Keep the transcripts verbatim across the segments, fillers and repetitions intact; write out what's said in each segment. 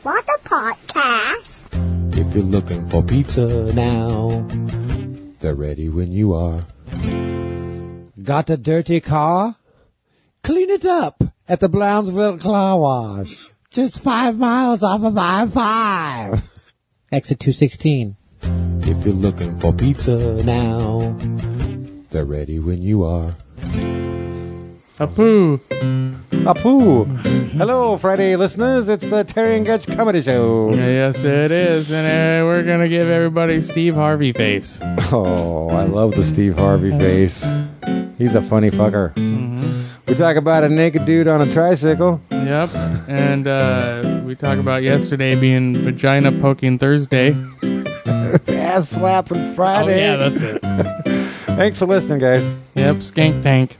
What a podcast. If you're looking for pizza now, they're ready when you are. Got a dirty car? Clean it up at the Brownsville Car Wash. Just five miles off of I five. Exit two sixteen. If you're looking for pizza now, they're ready when you are. Apu. Apu. Hello, Friday listeners. It's the Terry and Getch Comedy Show. Yes, it is. And uh, we're going to give everybody Steve Harvey face. Oh, I love the Steve Harvey face. He's a funny fucker. Mm-hmm. We talk about a naked dude on a tricycle. Yep. And uh, we talk about yesterday being Vagina Poking Thursday. Ass slapping Friday. Oh, yeah, that's it. Thanks for listening, guys. Yep, Skank Tank.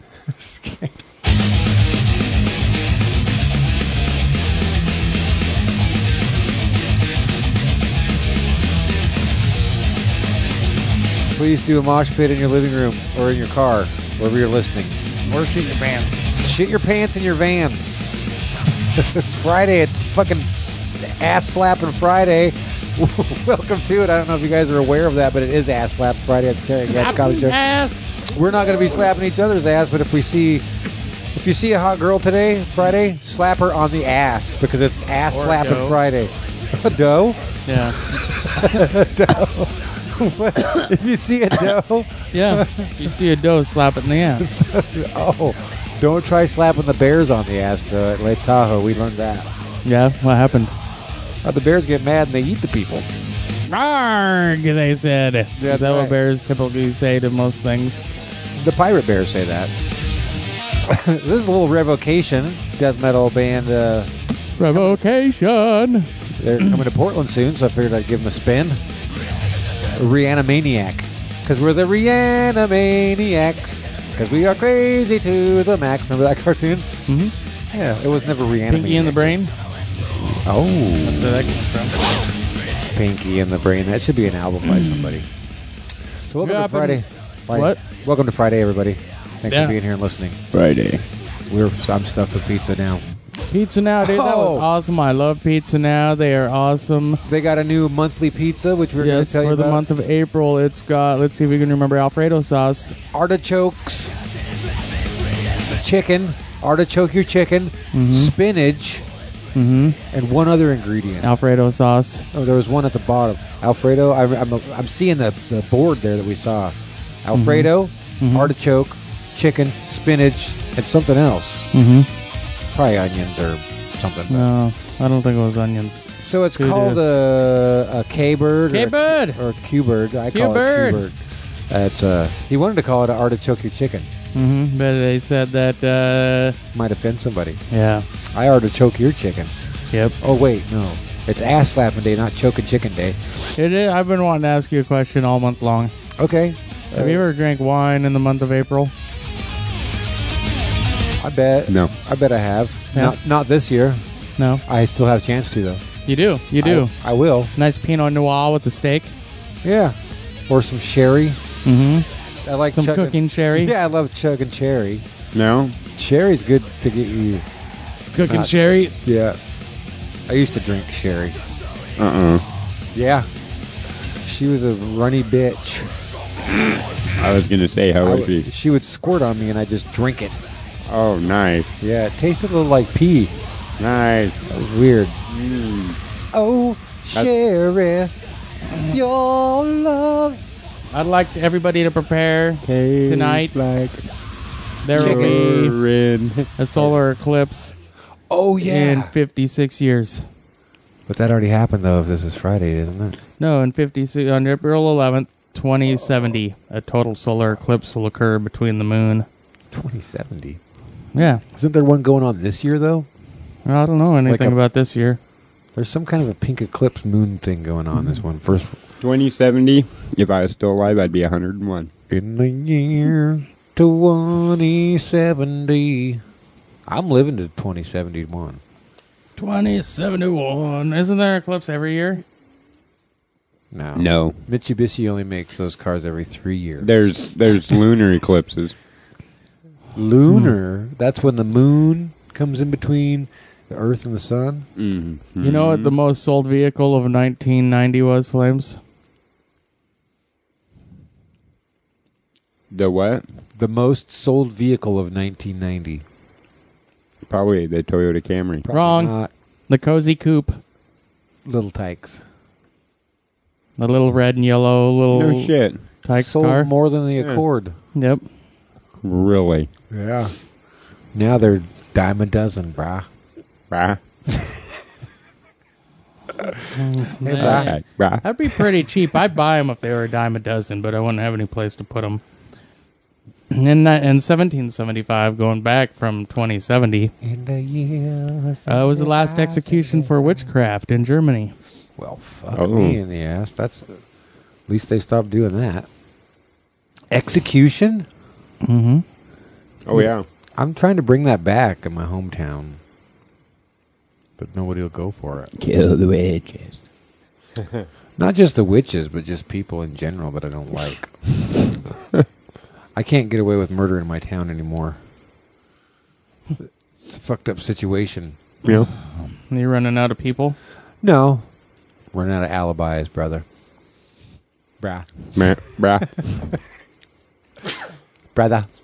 Please do a mosh pit in your living room or in your car, wherever you're listening. Or shit your pants. Shit your pants in your van. It's Friday. It's fucking ass slapping Friday. Welcome to it. I don't know if you guys are aware of that, but it is ass slap Friday at the Terry and Getch Comedy Show. Ass. We're not going to be slapping each other's ass, but if we see, if you see a hot girl today, Friday, slap her on the ass because it's ass Or slapping dough. Friday. A dough? Yeah. Dough. If you see a dough, Yeah. If you see a doe, slap it in the ass. oh, don't try slapping the bears on the ass though. At Lake Tahoe, we learned that. Yeah, what happened? Uh, the bears get mad and they eat the people. Arrgh, they said. That's Is that right. what bears typically say to most things? The pirate bears say that. This is a little Revocation, death metal band. Uh, Revocation. they're coming to Portland soon, so I figured I'd give them a spin. Reanimaniac. Because we're the Reanimaniacs. Because we are crazy to the max. Remember that cartoon? Mm-hmm. Yeah, it was never Reanimaniac. Pinky in the Brain. Oh. That's where that comes from. Pinky in the Brain. That should be an album by somebody. So welcome Yeah, to Friday. Friday. What? Welcome to Friday, everybody. Thanks Yeah. for being here and listening. Friday. We're I'm stuffed with pizza now. Pizza Now, dude. That Oh. was awesome. I love Pizza Now. They are awesome. They got a new monthly pizza, which we're going Yes, to tell for you the about. month of April, it's got, let's see if we can remember, Alfredo sauce. Artichokes, chicken, artichoke your chicken, Mhm. spinach, Mm-hmm. and one other ingredient. Alfredo sauce. Oh, there was one at the bottom. Alfredo. I, I'm I'm seeing the, the board there that we saw. Alfredo, Mhm. artichoke, chicken, spinach, and something else. Mm-hmm. Probably onions or something. No, I don't think it was onions. So it's Doo-doo. called a, a K-bird. or a- K-bird. Or a Q-bird. I call Q-bird. it Q-bird. That's, uh, he wanted to call it an artichoke your chicken. Mm-hmm. But they said that, uh, Might offend somebody. yeah. I artichoke your chicken. Yep. Oh, wait, no. It's ass slapping day, not choking chicken day. It is, I've been wanting to ask you a question all month long. Okay. Have you ever drank wine in the month of April? I bet. No. I bet I have. Yeah. Not not this year. No. I still have a chance to, though. You do. You do. I, I will. Nice Pinot Noir with the steak. Yeah. Or some sherry. Mm-hmm. I like Some chugging- cooking sherry. Yeah, I love chugging cherry. No? Sherry's good to get you. Cooking Not- sherry. Yeah. I used to drink sherry. Uh-uh. Yeah. She was a runny bitch. I was going to say, how I was would- she? she would squirt on me and I'd just drink it. Oh, nice. Yeah, it tasted a little like pee. Nice. That was weird. Mm. Oh, Sherry, your love. I'd like everybody to prepare tonight. Like There will be urine. a solar eclipse Oh, in fifty-six years. But that already happened, though, if this is Friday, isn't it? No, in fifty-six on April eleventh, twenty seventy, a total solar eclipse will occur between the moon. twenty seventy. Yeah. Isn't there one going on this year, though? I don't know anything Like a- about this year. There's some kind of a pink eclipse moon thing going on this one. First, twenty seventy, if I was still alive, I'd be one hundred and one. in the year twenty seventy. I'm living to twenty seventy-one. twenty seventy-one. Isn't there an eclipse every year? No. No. Mitsubishi only makes those cars every three years. There's there's lunar eclipses. Lunar, that's when the moon comes in between The Earth and the Sun. Mm-hmm. You know what the most sold vehicle of nineteen ninety was, Flames? The what? The most sold vehicle of nineteen ninety. Probably the Toyota Camry. Probably Wrong. not. The Cozy Coupe. Little Tykes. The little red and yellow little No shit. Tykes Sold car. more than the Yeah. Accord. Yep. Really? Yeah. Now they're dime a dozen, brah. Brah. Hey, Yeah. brah. Brah. That'd be pretty cheap. I'd buy them if they were a dime a dozen, but I wouldn't have any place to put them. In, ni- in seventeen seventy-five, going back from twenty seventy, In the year uh, was the last execution for witchcraft in Germany. Well, fuck Oh. me in the ass. That's at least they stopped doing that. Execution? Mm-hmm. Oh, yeah. I'm trying to bring that back in my hometown, but nobody will go for it. Kill the witches. Not just the witches, but just people in general that I don't like. I can't get away with murder in my town anymore. It's a fucked up situation. Yeah. You running out of people? No. Running out of alibis, brother. Brah. Brah. Brah. Brother.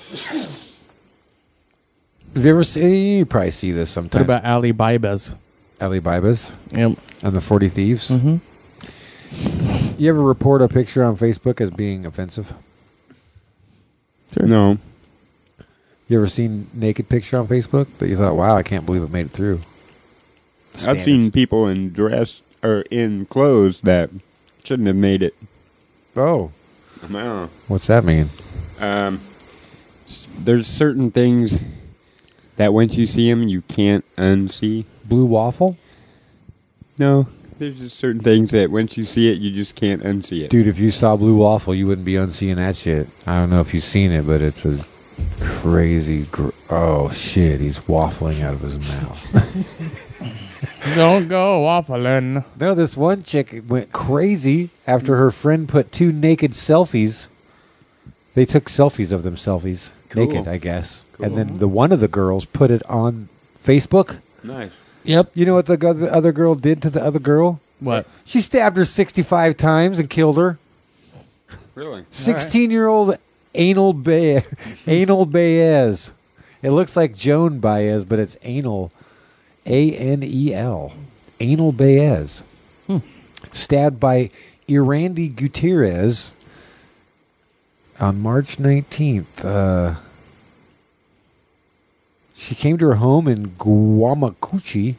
Have you ever seen, you probably see this sometime. What about Ali Bibas? Alibibas Yep. and the forty Thieves? Mm-hmm. You ever report a picture on Facebook as being offensive? Sure. No. You ever seen naked picture on Facebook that you thought, wow, I can't believe it made it through? I've Standards. seen people in dress or in clothes that shouldn't have made it. Oh. Wow. What's that mean? Um, s- there's certain things that once you see them, you can't unsee. Blue waffle? No. There's just certain things that once you see it, you just can't unsee it. Dude, if you saw blue waffle, you wouldn't be unseeing that shit. I don't know if you've seen it, but it's a crazy... Gr- oh, shit. He's waffling out of his mouth. Don't go waffling. No, this one chick went crazy after her friend put two naked selfies. They took selfies of them selfies. Cool. Naked, I guess. Cool. And then the one of the girls put it on Facebook. Nice. Yep. You know what the, go- the other girl did to the other girl? What? She stabbed her sixty-five times and killed her. Really? sixteen-year-old anal Baez. Anal Baez. It looks like Joan Baez, but it's anal. A N E L. Anal Baez. Hmm. Stabbed by Irandy Gutierrez on March nineteenth. Uh, she came to her home in Guamacuchi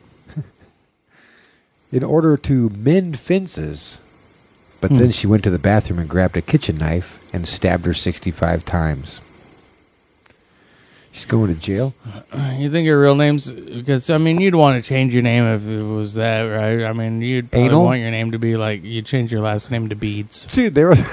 in order to mend fences. But Hmm. then she went to the bathroom and grabbed a kitchen knife and stabbed her sixty-five times. She's going to jail. You think your real name's... Because, I mean, you'd want to change your name if it was that, right? I mean, you'd probably Anal? want your name to be like... You'd change your last name to Beads. Dude, there was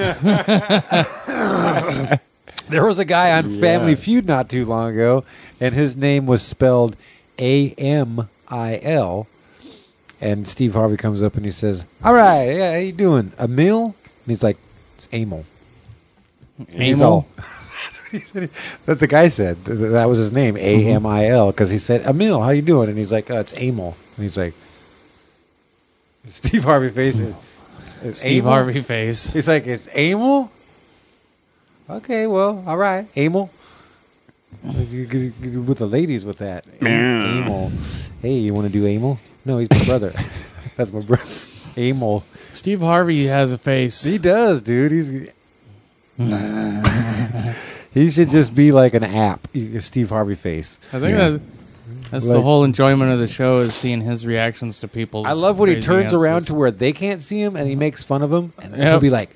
there was a guy on Yeah. Family Feud not too long ago, and his name was spelled A M I L. And Steve Harvey comes up and he says, "All right, yeah, how you doing? A meal?" And he's like, "It's Amel." He's Amel? all- That's what he said. That the guy said. Th- That was his name, A M I L, because he said, "Emil, how you doing?" And he's like, oh, "It's Amel." And he's like, Steve Harvey face it. It's Steve Amel? Harvey face. He's like, "It's Amel." Okay, well, all right, Amel. You could- you could- With the ladies, with that Amel. Hey, you want to do Amel? No, he's my brother. That's my brother. Amel. Steve Harvey has a face. He does, dude. He's. He should just be like an app. You- Steve Harvey face. I think Yeah. that, that's Like- the whole enjoyment of the show is seeing his reactions to people's I love when he crazy turns around answers. to where they can't see him and he makes fun of them, and he'll Yep. be like,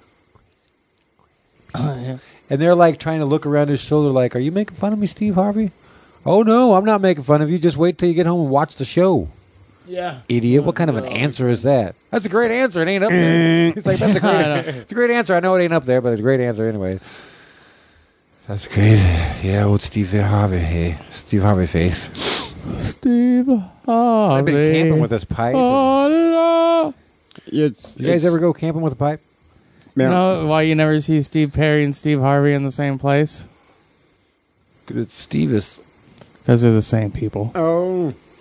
Yeah. and they're like trying to look around his shoulder, like, "Are you making fun of me, Steve Harvey?" "Oh no, I'm not making fun of you. Just wait till you get home and watch the show." Yeah. Idiot! What kind of an answer is that? That's a great answer. It ain't up there. He's like, "That's a I know. great, it's a great answer. I know it ain't up there, but it's a great answer anyway." That's crazy. Yeah, old Steve Harvey. Hey, Steve Harvey face. Steve Harvey. I've been camping with this pipe. Oh, It's, You guys it's- ever go camping with a pipe? no. Yeah. No, why you never see Steve Perry and Steve Harvey in the same place? 'Cause it's Steve is. Because they're the same people. Oh.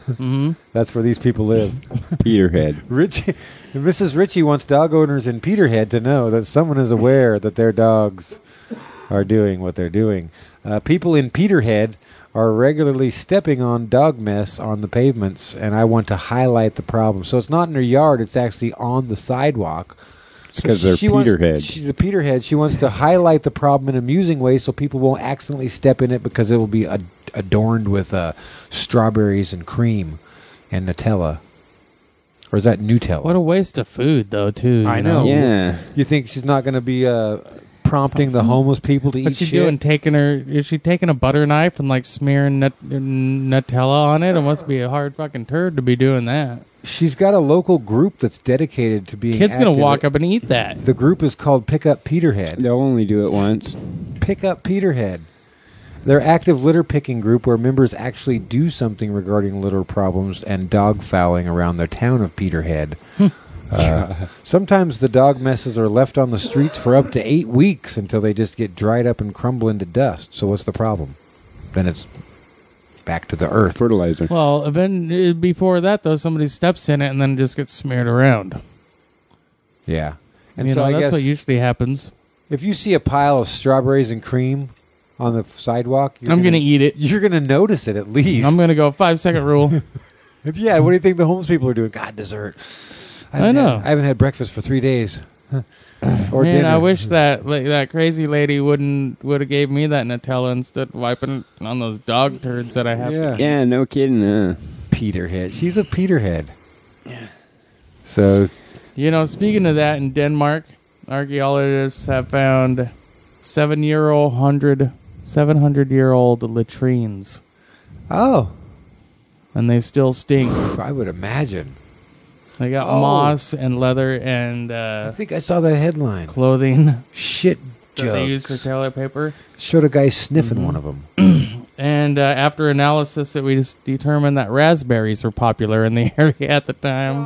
Mm-hmm. That's where these people live. Peterhead. Richie, Missus Ritchie wants dog owners in Peterhead to know that someone is aware that their dogs are doing what they're doing. Uh, people in Peterhead are regularly stepping on dog mess on the pavements, and I want to highlight the problem. So it's not in their yard; it's actually on the sidewalk. It's because So they're she wants- Peterhead. She's a Peterhead. She wants to highlight the problem in an amusing way so people won't accidentally step in it because it will be ad- adorned with uh, strawberries and cream and Nutella. Or is that Nutella? What a waste of food, though, too. I you know. Yeah. You think she's not going to be uh, prompting the homeless people to eat What's she shit? doing? Taking her? Is she taking a butter knife and like smearing nut, Nutella on it? It must be a hard fucking turd to be doing that. She's got a local group that's dedicated to being Kid's gonna active. walk up and eat that. The group is called Pick Up Peterhead. They'll only do it once. Pick Up Peterhead. They're active litter picking group where members actually do something regarding litter problems and dog fouling around their town of Peterhead. uh, sometimes the dog messes are left on the streets for up to eight weeks until they just get dried up and crumble into dust. So what's the problem? Then it's back to the earth. Fertilizer. Well, even before that, though, somebody steps in it and then it just gets smeared around. Yeah. And you so know, I that's guess what usually happens. if you see a pile of strawberries and cream on the sidewalk, you're I'm gonna eat it. You're going to notice it at least. I'm gonna go five second rule. Yeah, what do you think the homeless people are doing? God, dessert. I, haven't know. Had, I haven't had breakfast for three days. Or Man, dinner. I wish that like, that crazy lady wouldn't would have gave me that Nutella instead of wiping it on those dog turds that I have. Yeah. Yeah, no kidding. Uh. Peterhead. She's a Peterhead. Yeah. So, You know, speaking of that, in Denmark, archaeologists have found seven year old hundred seven hundred year old latrines, oh, and they still stink. I would imagine. They got Oh. moss and leather and I uh, think I saw that headline. clothing Shit that they use for jugs. toilet paper. Showed a guy sniffing Mm-hmm. one of them. And uh, after analysis, it we just determined that raspberries were popular in the area at the time.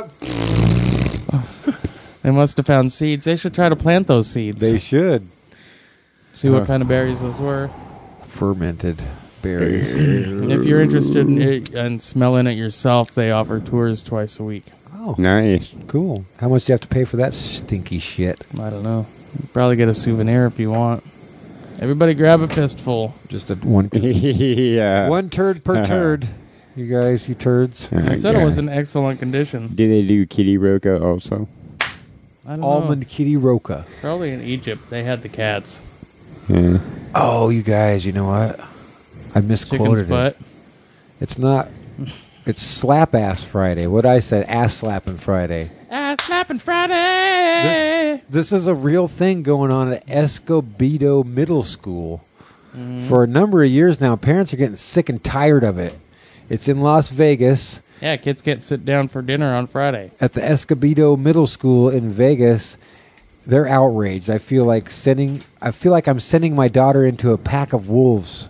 They must have found seeds. They should try to plant those seeds. They should. See what Uh. kind of berries those were. Fermented berries. And if you're interested in, it, in smelling it yourself, they offer tours twice a week. Oh, Nice. cool. How much do you have to pay for that stinky shit? I don't know. You probably get a souvenir if you want. Everybody grab a fistful. Just a one yeah. one turd per turd. You guys, you turds. Oh, I said it God. was in excellent condition. Do they do Kitty Roca also? I don't Almond know. Kitty Roca. Probably in Egypt. They had the cats. Yeah. Oh, you guys, you know what? I Chicken's misquoted butt. it. It's not. It's Slap Ass Friday. What I said, Ass Slapping Friday. Ass slapping Friday. This is a real thing going on at Escobedo Middle School. For a number of years now, parents are getting sick and tired of it. It's in Las Vegas Yeah, kids can't sit down for dinner on Friday. at the Escobedo Middle School in Vegas. They're outraged. I feel like sending. I feel like I'm sending my daughter into a pack of wolves,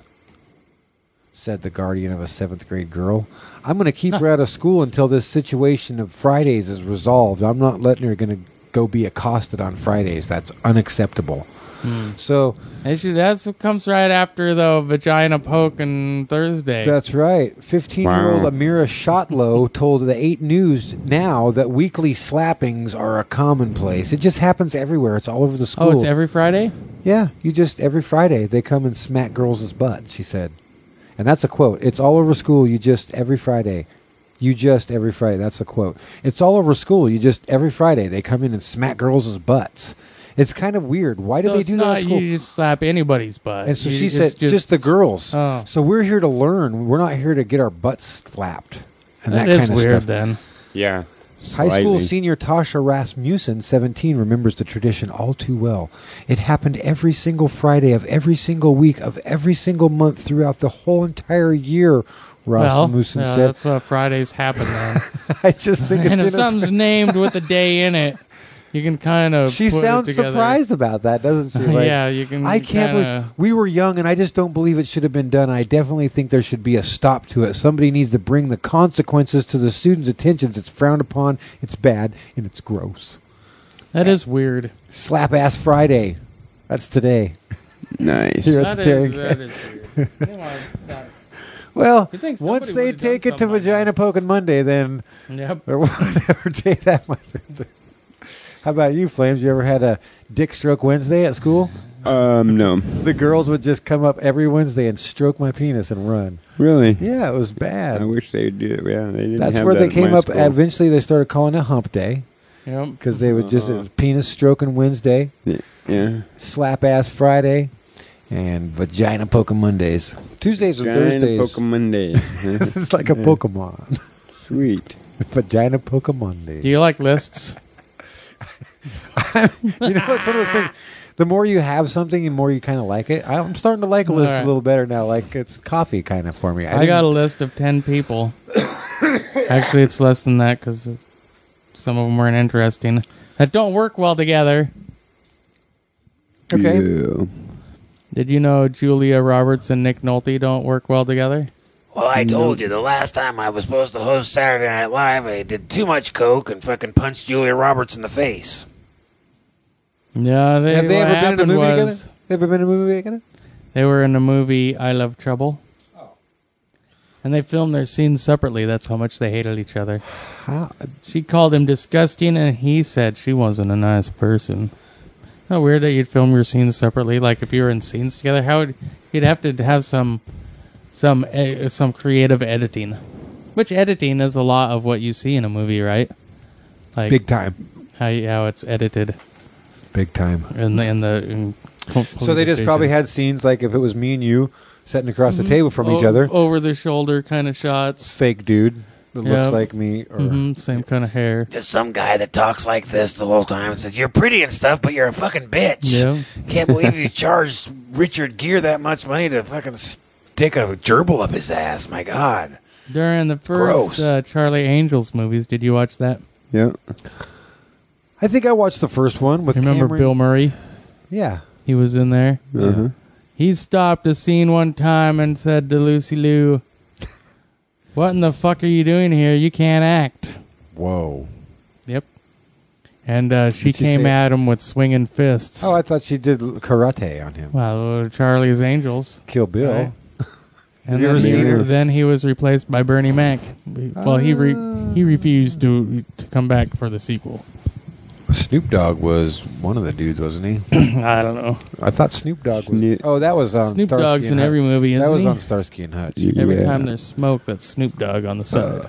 said the guardian of a seventh grade girl. I'm going to keep her out of school until this situation of Fridays is resolved. I'm not letting her going to go be accosted on Fridays. That's unacceptable. So They should, that's what comes right after the vagina poke and Thursday. that's right. fifteen-year-old Wow. Amira Shotlow told the eight News now that weekly slappings are a commonplace. It just happens everywhere. It's all over the school. oh, it's every Friday? Yeah, you just every Friday they come and smack girls' butts, she said. And that's a quote. It's all over school, you just every Friday. You just every Friday. That's a quote. It's all over school, you just every Friday they come in and smack girls' butts. It's kind of weird. Why do So they it's do that not at school? you just slap anybody's butt. And so You- she it's said, just, the girls. Oh. So we're here to learn. We're not here to get our butts slapped. And That that, is kind of weird stuff. then. Yeah. High school Slightly. senior Tasha Rasmussen, seventeen, remembers the tradition all too well. It happened every single Friday of every single week of every single month throughout the whole entire year, Well, Rasmussen yeah, said. that's what Fridays happen then. I just think and it's if in something's named with a day in it, you can kind of She put sounds it together. surprised about that, doesn't she? Like, Yeah, you can I can't kinda- believe we were young, and I just don't believe it should have been done. I definitely think there should be a stop to it. Somebody needs to bring the consequences to the students' attentions. It's frowned upon, it's bad, and it's gross. That is weird. Slap Ass Friday. That's today. Nice. Here at That the is, Terry- that is weird. You know, that- Well, You think once somebody they would've done take it to something like Vagina Poking Monday, then Yep. or whatever day that might be. How about you, Flames? You ever had a Dick Stroke Wednesday at school? Um, no. The girls would just come up every Wednesday and stroke my penis and run. Really? Yeah, it was bad. I wish they would do it. Yeah, they didn't That's have where that they at came my up. school. Eventually, they started calling it Hump Day Yep. because they would just Uh-huh. it was penis stroking Wednesday, Yeah. slap ass Friday, and vagina poking Mondays. Tuesdays and Giant Thursdays. Pokemon Monday. It's like a Pokemon. Sweet. Vagina Poke Monday. Do you like lists? You know, it's one of those things. The more you have something, the more you kind of like it. I'm starting to like a list All right. a little better now. Like it's coffee kind of for me. I got a didn't- list of ten people. Actually, it's less than that because some of them weren't interesting. That don't work well together. Okay. Yeah. Did you know Julia Roberts and Nick Nolte don't work well together? Well, I told you the last time I was supposed to host Saturday Night Live, I did too much coke and fucking punched Julia Roberts in the face. Yeah, they, Have they what ever been in a happened movie was together? They ever been in a movie together? They were in the movie I Love Trouble. And they filmed their scenes separately. That's how much they hated each other. How? She called him disgusting, and he said she wasn't a nice person. How weird that you'd film your scenes separately. Like if you were in scenes together, how would you'd have to have some some eh, some creative editing, which editing is a lot of what you see in a movie, right? Like Big time. how you- how it's edited Big time. in the in the. In So they just probably had scenes like if it was me and you sitting across the table from each O- other, over the shoulder kind of shots. fake dude that Yeah. looks like me, or hmm same kind of hair. Just some guy that talks like this the whole time and says, "You're pretty and stuff, but you're a fucking bitch." Yeah. Can't believe you charged Richard Gere that much money to fucking stick a gerbil up his ass. My God. During the Gross. first uh, Charlie Angels movies, did you watch that? Yeah. I think I watched the first one with Remember Cameron. Bill Murray? Yeah. He was in there. Uh-huh. He stopped a scene one time and said to Lucy Liu, "What in the fuck are you doing here? You can't act." Whoa. Yep. And uh, she Did she came say- at him with swinging fists. Oh, I thought she did karate on him. well, Charlie's Angels. Kill Bill. Right. And you then, ever he, seen her? then he was replaced by Bernie Mac. Well, he re- he refused to to come back for the sequel. Snoop Dogg was one of the dudes, wasn't he? I don't know. I thought Snoop Dogg was. Snoop- Oh, that was on Snoop Starsky Dogg's and in every Hutch. movie, That isn't was he? on Starsky and Hutch. Every Yeah. time there's smoke, that's Snoop Dogg on the side.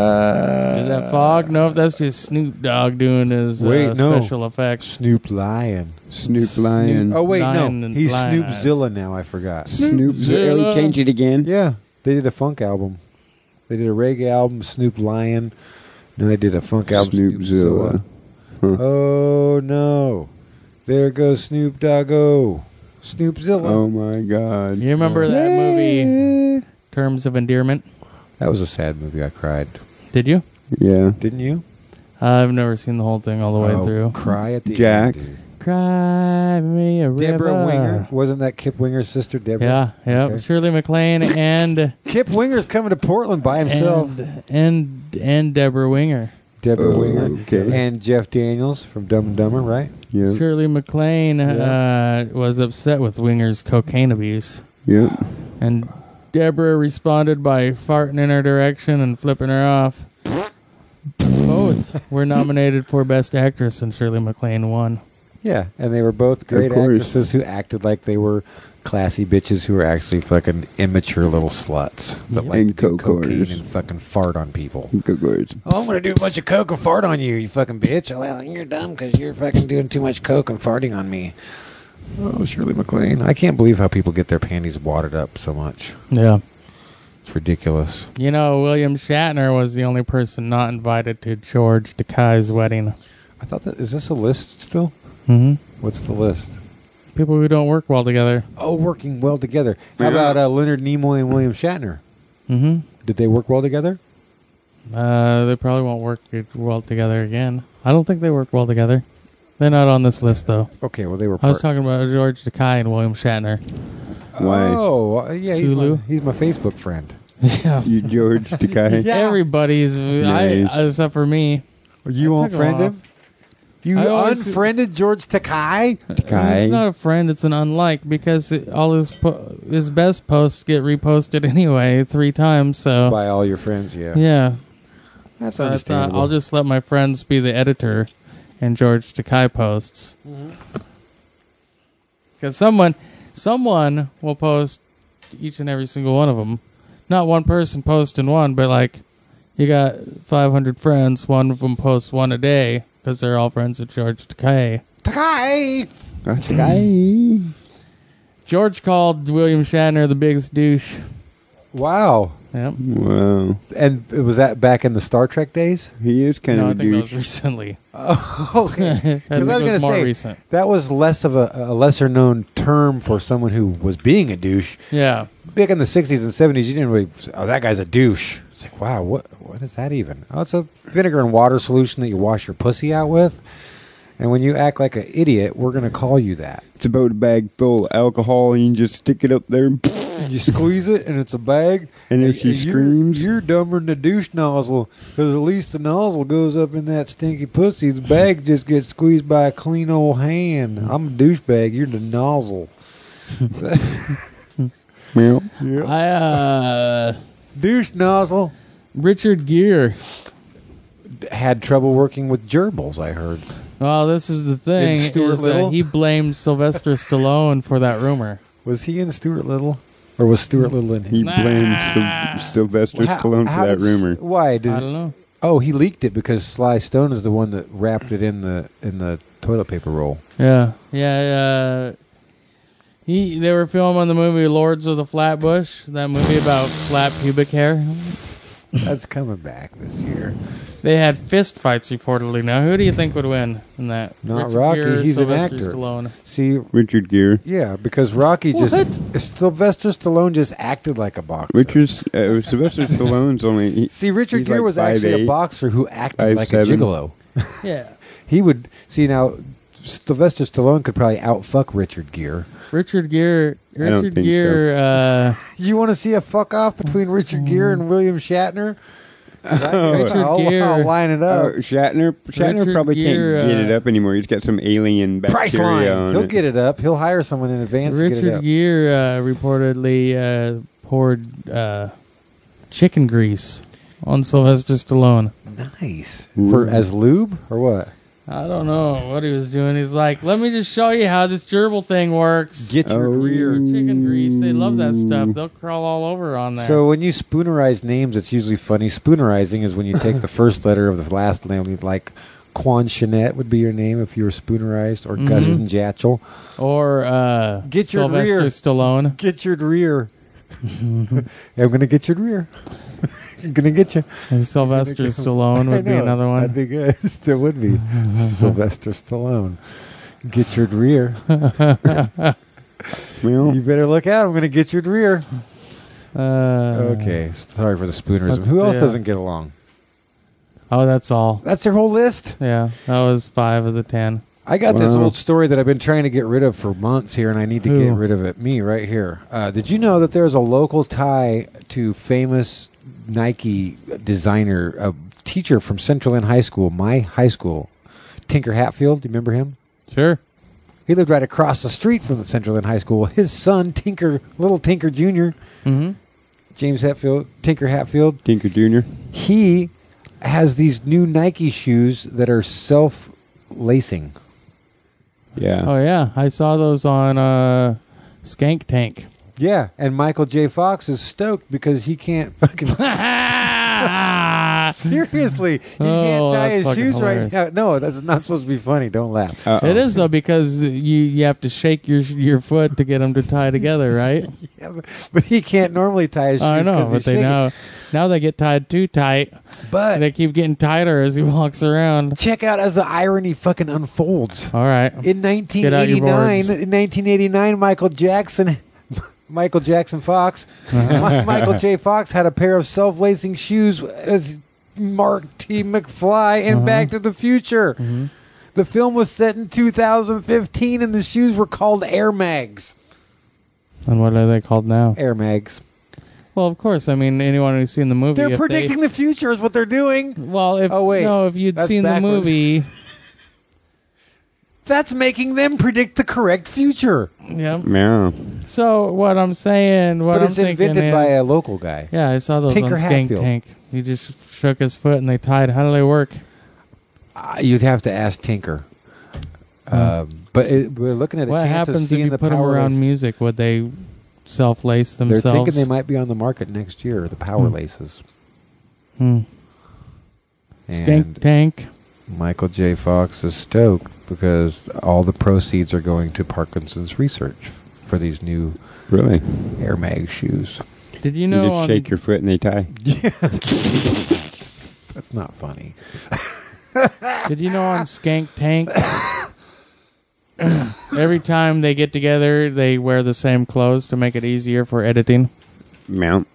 Uh, Is that fog? No, that's just Snoop Dogg doing his uh, Wait, no. special effects. Snoop Lion. Snoop Lion. Oh wait, Lion no, and he's Lion Snoop Eyes. Zilla now. I forgot. Snoop. Zilla. He changed it again. Yeah, they did a funk album. They did a reggae album, Snoop Lion. No, they did a funk album, Snoop Zilla. Huh. Oh no, there goes Snoop Doggo, Snoop Zilla. Oh my God. You remember that movie, Terms of Endearment? That was a sad movie. I cried. Did you? Yeah. Didn't you? I've never seen the whole thing all the way Oh, through. Cry at the Jack. end. dude. Cry me a Deborah river. Winger, wasn't that Kip Winger's sister? Deborah. Yeah, yeah. Okay. Shirley MacLaine and Kip Winger's coming to Portland by himself. and and and Deborah Winger. Deborah Oh, Winger okay. and Jeff Daniels from Dumb and Dumber, right? Yeah. Shirley MacLaine uh, was upset with Winger's cocaine abuse, Yep. and Deborah responded by farting in her direction and flipping her off. Both were nominated for Best Actress, and Shirley MacLaine won. Yeah, and they were both great course. actresses who acted like they were classy bitches who were actually fucking immature little sluts that like And to do cocaine coke-whores. and fucking fart on people. Good words. Oh, I'm going to do a bunch of coke and fart on you, you fucking bitch. Well, you're dumb because you're fucking doing too much coke and farting on me. Oh, Shirley MacLaine. I can't believe how people get their panties wadded up so much. Yeah. It's ridiculous. You know, William Shatner was the only person not invited to George Takei's wedding. I thought that, is this a list still? Mm-hmm. What's the list? People who don't work well together. Oh, working well together. How about uh, Leonard Nimoy and William Shatner? Mm-hmm. Did they work well together? Uh, they probably won't work well together again. I don't think they work well together. They're not on this list, though. Okay, well, they were I was part- talking about George Takei and William Shatner. Why? Oh, uh, yeah, he's Sulu? my, he's my Facebook friend. yeah. You George Takei. Yeah. Everybody's, Nice. I, except for me. You I won't took 'em friend off. him? You I always- unfriended George Takei? Guy. It's not a friend; it's an unlike because it, all his po- his best posts get reposted anyway three times. So By all your friends, yeah. yeah, That's so I thought understandable. I'll just let my friends be the editor and George Takei posts. Because someone, someone will post each and every single one of them. Not one person posting one, but like you got five hundred friends. One of them posts one a day because they're all friends of George Takei. Takei! That's the guy. George called William Shatner the biggest douche. Wow. Yep. Wow. And was that back in the Star Trek days? He is kind No, I of a think that was douche. recently. Oh, I okay. think I was it gonna was more say, recent. that was less of a, a lesser known term for someone who was being a douche. Yeah. Back in the sixties and seventies, you didn't really, oh, that guy's a douche. It's like, wow, what what is that even? Oh, it's a vinegar and water solution that you wash your pussy out with. And when you act like an idiot, we're going to call you that. It's about a bag full of alcohol, and you just stick it up there. And You squeeze it, and it's a bag. And if she you're- screams- You're dumber than the douche nozzle, because at least the nozzle goes up in that stinky pussy. The bag just gets squeezed by a clean old hand. I'm a douchebag. You're the nozzle. Meow. I, uh, Douche nozzle. Richard Gere. Had trouble working with gerbils, I heard. Well, this is the thing. Did Stuart Is that Little? he blamed Sylvester Stallone for that rumor. Was he in Stuart Little? Or was Stuart Little in He him? blamed Syl- Sylvester How- Stallone how for that did- rumor. Why did? I don't know. Oh, he leaked it because Sly Stone is the one that wrapped it in the in the toilet paper roll. Yeah, yeah. Uh, he they were filming the movie Lords of the Flatbush, that movie about flat pubic hair. That's coming back this year. They had fist fights reportedly. Now, who do you think would win in that? Not Richard Rocky, Gere or he's an Sylvester actor. Stallone. See, Richard Gere. yeah, because Rocky just What? Sylvester Stallone just acted like a boxer. Richard, uh, Sylvester Stallone's only. He, See, Richard he's Gere like was five actually a eight, boxer who acted five like seven. a gigolo. Yeah, He would see now. Sylvester Stallone could probably outfuck Richard Gere. Richard Gere. I don't Richard think Gere. Uh, You want to see a fuck off between Richard Gere and William Shatner? Richard I'll, Gere. I'll line it Uh, up. Shatner, Shatner Richard probably Gere, can't get it uh, up anymore. He's got some alien Price bacteria line. on He'll it. get it up. He'll hire someone in advance to get it Richard up. Gere uh, reportedly uh, poured uh, chicken grease on Sylvester Stallone. Nice. Ooh. For as lube or what? I don't know what he was doing. He's like, let me just show you how this gerbil thing works. Get your Oh. rear. Chicken grease, they love that stuff. They'll crawl all over on there. So when you spoonerize names, it's usually funny. Spoonerizing is when you take the first letter of the last name, like Quan Chenette would be your name if you were spoonerized, or Mhm. Gustin Jatchel. or uh, Get your Sylvester rear. Stallone. Get your rear. I'm gonna get your rear. I'm gonna get you. And Sylvester Stallone I would be know. another one. That'd be good. Still would be. Sylvester Stallone. Get your rear. Well, You better look out. I'm gonna get your rear. Uh, Okay. Sorry for the spoonerism. That's- Who else yeah. doesn't get along? Oh, that's all. That's your whole list. Yeah, that was five of the ten. I got this Wow. old story that I've been trying to get rid of for months here, and I need to Who? get rid of it. Me, right here. Uh, did you know that there's a local tie to famous Nike designer, a teacher from Central Inn High School, my high school, Tinker Hatfield? Do you remember him? Sure. He lived right across the street from Central Inn High School. His son, Tinker, little Tinker Junior, Mm-hmm. James Hatfield, Tinker Hatfield, Tinker Junior he has these new Nike shoes that are self-lacing. Yeah. Oh yeah, I saw those on uh, Skank Tank. Yeah, and Michael J. Fox is stoked because he can't fucking... Seriously, he Oh, can't tie that's his fucking shoes hilarious. right now. No, that's not supposed to be funny. Don't laugh. Uh-oh. It is though, because you you have to shake your your foot to get them to tie together, right? Yeah, but, but he can't normally tie his shoes. I know, 'cause but he's they shaking. now now they get tied too tight. But They keep getting tighter as he walks around. check out as the irony fucking unfolds. All right. In nineteen Get out your eighty-nine, boards. in nineteen eighty-nine, Michael Jackson, Michael Jackson Fox, Mi- Michael J. Fox had a pair of self-lacing shoes as Mark T. McFly in Uh-huh. Back to the Future. Mhm. The film was set in two thousand fifteen, and the shoes were called Air Mags. And what are they called now? Air Mags. Well, of course. I mean, anyone who's seen the movie, They're if predicting They, the future is what they're doing. well, if Oh, wait. no, if you'd That's seen backwards. the movie, That's making them predict the correct future. Yep. Yeah. So what I'm saying, what But I'm it's thinking invented is, by a local guy. yeah, I saw those Tinker on Skank Hatfield. Tank. He just shook his foot and they tied. How do they work? Uh, you'd have to ask Tinker. Um, but it, we're looking at a What chance happens of if seeing you the put them power around lace. music? Would they self-lace They're themselves? thinking they might be on the market next year, the power Hmm. laces. Hmm. And Skank Tank. Michael J. Fox is stoked because all the proceeds are going to Parkinson's research for these new Really? Air Mag shoes. Did you You know just on shake your foot and they tie. That's not funny. Did you know on Skank Tank, every time they get together, they wear the same clothes to make it easier for editing? Mount.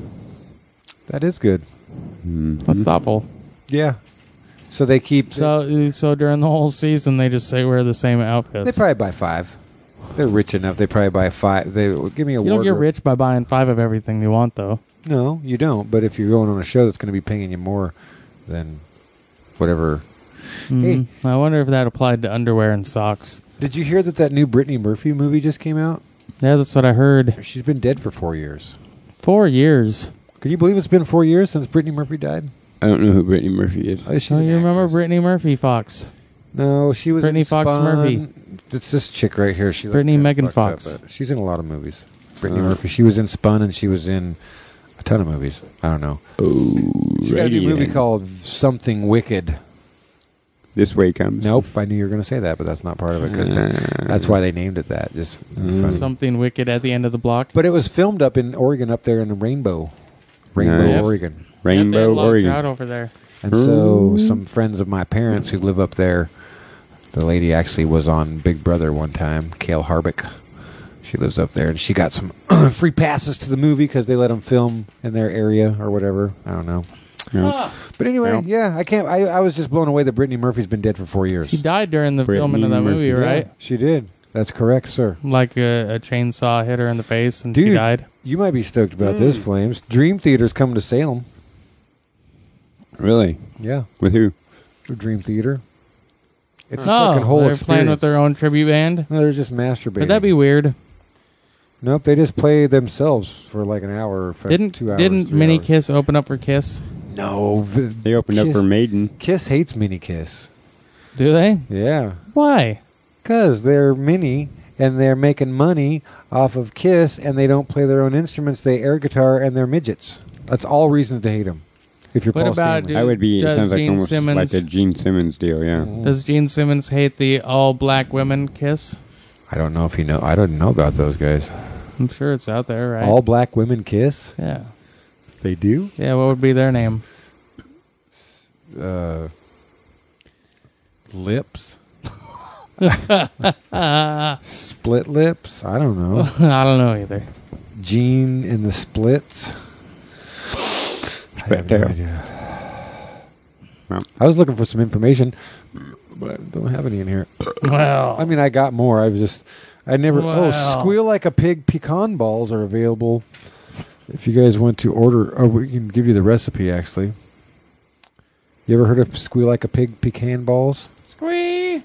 That is good. Mhm. That's thoughtful. Yeah. So they keep. So, so during the whole season, they just say wear the same they outfits. probably buy five. They're rich enough. They probably buy five. They give me a. You don't get wardrobe. rich by buying five of everything you want, though. No, you don't. But if you're going on a show that's going to be paying you more than whatever. Mm. I wonder if that applied to underwear and socks. Did you hear that that new Brittany Murphy movie just came out? Yeah, that's what I heard. She's been dead for four years. Four years. Can you believe it's been four years since Brittany Murphy died? I don't know who Brittany Murphy is. Oh, she's Oh, an you remember actress. Brittany Murphy Fox? No, she was Brittany in Fox Spun. Murphy. It's this chick right here. She's Brittany like Megan fucked up, Fox. but she's in a lot of movies. Brittany Uh. Murphy. She was in Spun and she was in a ton of movies. I don't know. Oh, She got a new righty movie then. called Something Wicked. This Way Comes. Nope, I knew you were going to say that, but that's not part of it because Uh. that's why they named it that. Just Mm. funny. Something wicked at the end of the block. But it was filmed up in Oregon, up there in the Rainbow, Rainbow, Nice. Oregon. Yep, they have Rainbow, a lot of Oregon. trout over there. And so Ooh. some friends of my parents who live up there, the lady actually was on Big Brother one time, Kale Harbick. She lives up there, and she got some free passes to the movie because they let them film in their area or whatever. I don't know. No. But anyway, No. yeah, I can't. I, I was just blown away that Brittany Murphy's been dead for four years. She died during the Brittany filming of that movie, Murphy. right? Yeah, she did. That's correct, sir. Like a, a chainsaw hit her in the face and she Dude, died. you might be stoked about this, Flames. Dream Theater's coming to Salem. Really? Yeah, With who? for Dream Theater. It's a fucking Oh, whole they're experience. playing with their own tribute band. No, they're just masturbating. Would that be weird? Nope, they just play themselves for like an hour or f- Didn't two hours. didn't three Mini hours. Kiss open up for Kiss? No, the- They opened up Kiss- for Maiden. Kiss hates Mini Kiss. Do they? Yeah, Why? because they're mini and they're making money off of Kiss, and they don't play their own instruments. They air guitar and they're midgets. That's all reasons to hate them. If you're What Paul about Stanley. Dude, I would be. It does sounds like Gene almost Simmons- like a Gene Simmons deal. Yeah. Does Gene Simmons hate the all black women Kiss? I don't know if you know. I don't know about those guys. I'm sure it's out there, right? All black women kiss. yeah. They do. Yeah, what would be their name? Uh, lips. Split lips. I don't know. I don't know either. Gene in the splits. I have no tail. idea. Well. I was looking for some information, but I don't have any in here. Well, I mean, I got more. I was just, I never. Oh, Wow. Squeal Like a Pig pecan balls are available. If you guys want to order, oh, we can give you the recipe. Actually, you ever heard of Squeal Like a Pig pecan balls? squee.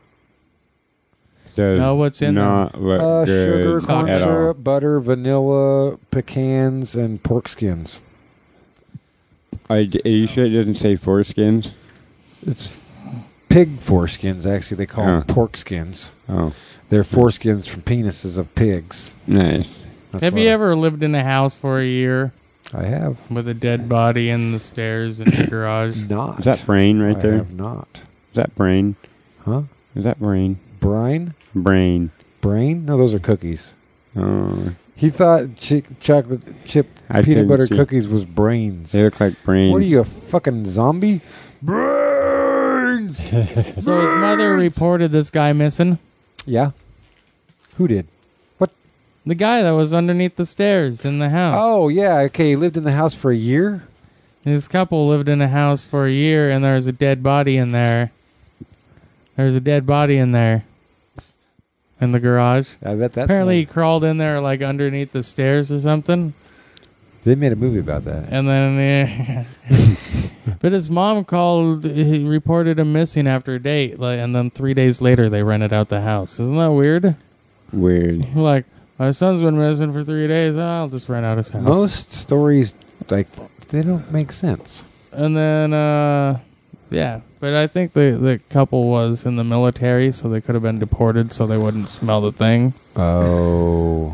Does No, what's in not look Uh, good sugar, corn at all. syrup, butter, vanilla, pecans, and pork skins. Are you are you sure it doesn't say foreskins? It's pig foreskins. Actually, they call them Huh. pork skins. Oh, They're foreskins from penises of pigs. nice. That's Have what you I- ever lived in a house for a year I have with a dead body in the stairs in your garage? not. Is that brain right I there? have not. Is that brain? Huh? Is that brain? Brine? Brain. Brain? No, those are cookies. Oh, He thought chi- chocolate chip I peanut couldn't butter see. cookies was brains. they look like brains. What are you, a fucking zombie? Brains! So his mother reported this guy missing. Yeah. Who did? What? The guy that was underneath the stairs in the house. Oh, yeah. Okay, he lived in the house for a year? This couple lived in a house for a year, and there was a dead body in there. There's a dead body in there. In the garage. I bet that's Apparently he nice. crawled in there like underneath the stairs or something. They made a movie about that. And then uh, But his mom called, he reported him missing after a date, like, and then three days later they rented out the house. Isn't that weird? Weird. Like, my son's been missing for three days. Oh, I'll just rent out his house. Most stories, like, they don't make sense. And then, uh, yeah. But I think the, the couple was in the military, so they could have been deported so they wouldn't smell the thing. Oh.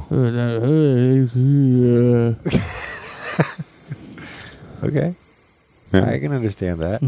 Okay. Yeah. I can understand that.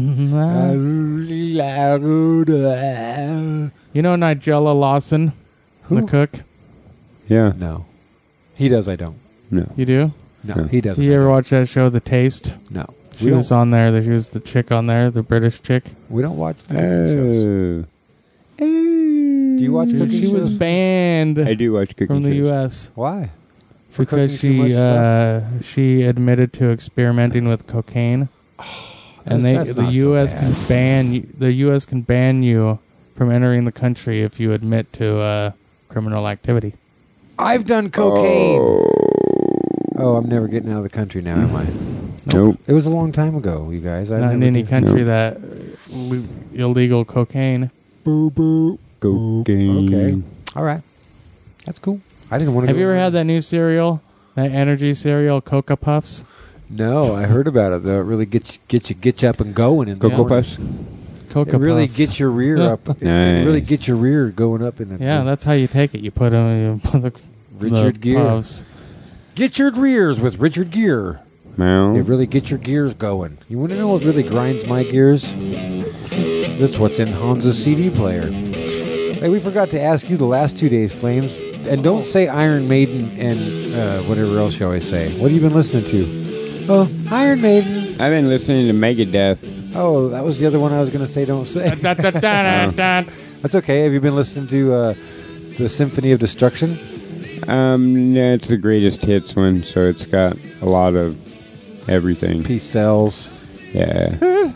You know Nigella Lawson, Who? the cook? Yeah. No. He does, I don't. No. You do? No, No. he doesn't. Did you I ever don't. watch that show, The Taste? No. She We was don't, on there. She was the chick on there, the British chick. we don't watch the cooking shows. Oh. Do you watch Dude, cooking she was shows? banned I do watch cooking from the shows. U S Why? For because cooking too much she stuff? uh, she admitted to experimenting with cocaine, and they That's the not so U S bad. can ban you, the U S can ban you from entering the country if you admit to uh, criminal activity. I've done cocaine. Oh, I'm never getting out of the country now, am I? Nope. It was a long time ago, you guys. I Not in never any did- country No. that l- illegal cocaine. Boo boo. Cocaine. Okay. All right. That's cool. I didn't want to. Have you ever had that new cereal, that energy cereal, Cocoa Puffs? No, I heard about it though. It really gets you, get you get you up and going in the Cocoa morning. Puffs? Cocoa It really Puffs. gets your rear up. It, it Nice. really gets your rear going up in the Yeah, that's how you take it. You put them. You put the Richard the Gere. Puffs. Get your rears with Richard Gere. No. It really gets your gears going. You want to know what really grinds my gears? That's what's in Hans's C D player. Hey, we forgot to ask you the last two days, Flames. And don't say Iron Maiden and uh, whatever else you always say. What have you been listening to? Oh, Iron Maiden. I've been listening to Megadeth. Oh, that was the other one I was going to say don't say. Da, da, da, da, da. That's okay. Have you been listening to uh, the Symphony of Destruction? Um, yeah, it's the greatest hits one, so it's got a lot of everything. Peace Cells. Yeah.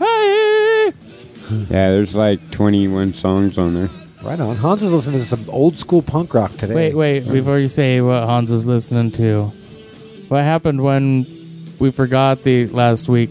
Yeah, there's like twenty-one songs on there. Right on. Hans is listening to some old school punk rock today. Wait, wait. Before you say what Hans is listening to, what happened when we forgot the last week?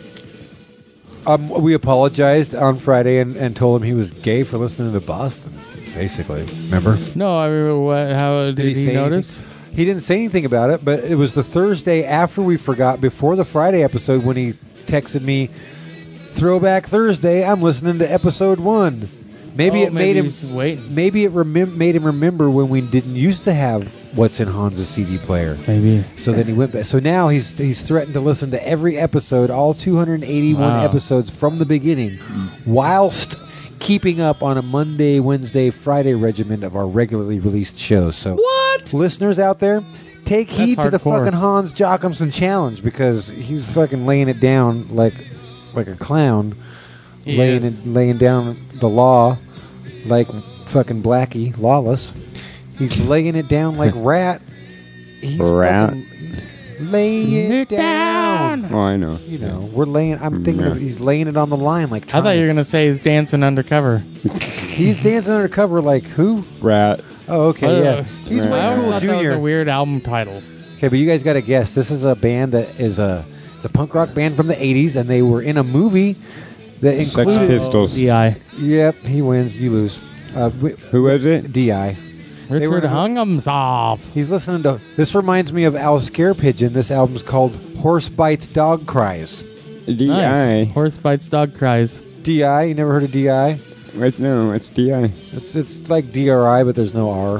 Um, we apologized on Friday and, and told him he was gay for listening to Boston, basically. Remember? No, I remember what. How did, he he, say notice? He didn't say anything about it, but it was the Thursday after we forgot, before the Friday episode, when he texted me, Throwback Thursday, I'm listening to episode one. Maybe Oh, it made him. he's waiting. Maybe it remem- made him remember when we didn't used to have what's in Hans's C D player. Maybe. So then he went back. So now he's he's threatened to listen to every episode, all two hundred eighty-one Wow. episodes from the beginning, whilst keeping up on a Monday, Wednesday, Friday regimen of our regularly released shows. So What? listeners out there, take That's heed to the hardcore. fucking Hans Jochumson challenge, because he's fucking laying it down like like a clown, He laying is. it laying down the law like fucking Blackie, Lawless. He's laying it down like Rat. He's Rat. fucking laying it down. Oh, I know. You know, we're laying. I'm thinking Yeah. of, he's laying it on the line like. I thought you were Triumph. gonna say he's dancing undercover. He's dancing undercover like who? Rat. Oh, okay, yeah. Uh, He's Right. I my always cool thought that was junior. a weird album title. Okay, but you guys got to guess. This is a band that is a it's a punk rock band from the eighties, and they were in a movie that Sex included. Pistols. D I. Yep, he wins. You lose. Uh, w- Who was it? D I. They were Richard in a- Hungumsoff. He's listening to. This reminds me of Al Scarepigeon. This album's called Horse Bites, Dog Cries. D I. Nice. Horse bites, dog cries. D I. You never heard of D I? Wait, no, it's D I. It's it's like D R I, but there's no R.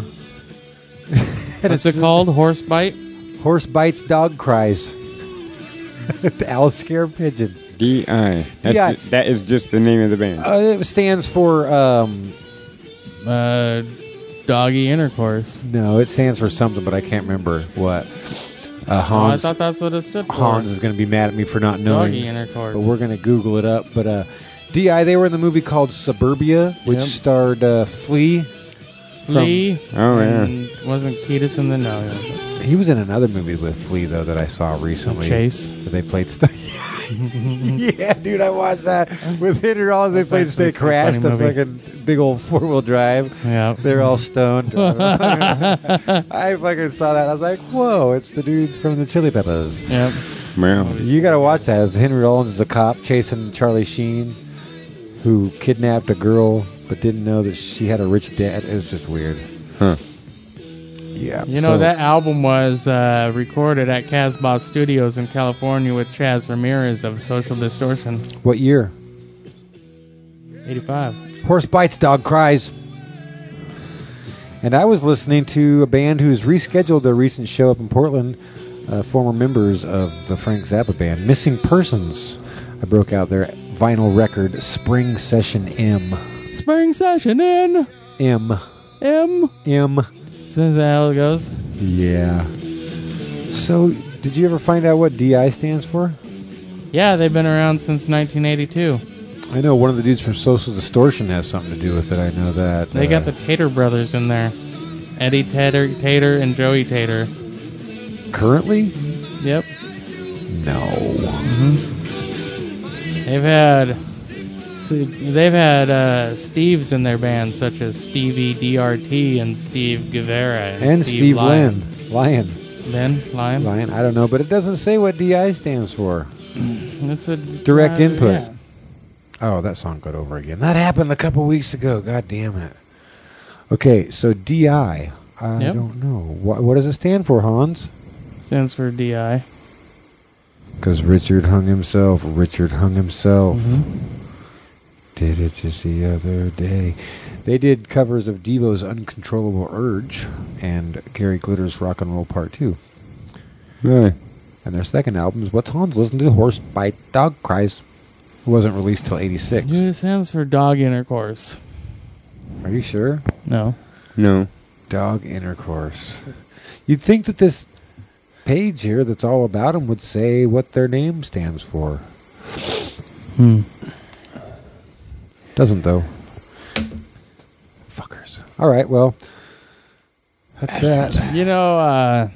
And What's it's it called? Horse bite? Horse Bites, Dog Cries. Al Scarepigeon. D I. That's D I. ju- that is just the name of the band. Uh, it stands for. Um, Uh, doggy intercourse. no, it stands for something, but I can't remember what. Uh, Oh, I Hans. thought that's what it stood for. Hans is going to be mad at me for not knowing. Doggy intercourse. But we're going to Google it up. But uh, D I, they were in the movie called Suburbia, which Yep. starred uh, Flea. from- Lee. Oh, yeah. and wasn't Ketis in the no? he wasn't. He was in another movie with Flea, though, that I saw recently. Chase. Where they played stuff. Yeah, dude, I watched that. with Henry Rollins. They That's played actually a State Crash, funny the movie. fucking big old four-wheel drive. Yeah. They're all stoned. I fucking saw that. I was like, whoa, it's the dudes from the Chili Peppers. Yep. Wow. You got to watch that. As Henry Rollins is a cop chasing Charlie Sheen, who kidnapped a girl but didn't know that she had a rich dad. It was just weird. Huh. Yeah. You know, so- that album was uh, recorded at Casbah Studios in California with Chaz Ramirez of Social Distortion. What year? eighty-five. Horse bites, dog cries. And I was listening to a band who's rescheduled their recent show up in Portland, uh, former members of the Frank Zappa band, Missing Persons. I broke out their vinyl record, Spring Session M. Spring Session in M. M. M. Since that how it goes. Yeah. So, did you ever find out what D I stands for? Yeah, they've been around since nineteen eighty-two. I know one of the dudes from Social Distortion has something to do with it. I know that. They uh, got the Tater brothers in there. Eddie Tater, Tater and Joey Tater. Currently? Yep. No. They've had they've had uh, Steves in their band, such as Stevie D R T and Steve Guevara and, And Steve, Steve Lyon. Lynn. Lion. Lynn, Lyon. Lion. I don't know, but it doesn't say what D I stands for. It's a Direct uh, input. yeah. Oh, that song got over again. That happened a couple weeks ago. God damn it. Okay, so D I. I Yep. don't know. What, what does it stand for, Hans? Stands for D I. Because Richard hung himself. Richard hung himself. Mm-hmm. Did it just the other day. They did covers of Devo's Uncontrollable Urge and Gary Glitter's Rock and Roll Part two. Really? And their second album is What's Hans Listen to Horse Bite Dog Cries. It wasn't released till eighty-six. It stands for dog intercourse. Are you sure? No. No. Dog intercourse. You'd think that this page here that's all about them would say what their name stands for. Hmm. Doesn't, though. Fuckers. All right, well, that's that. You know, uh,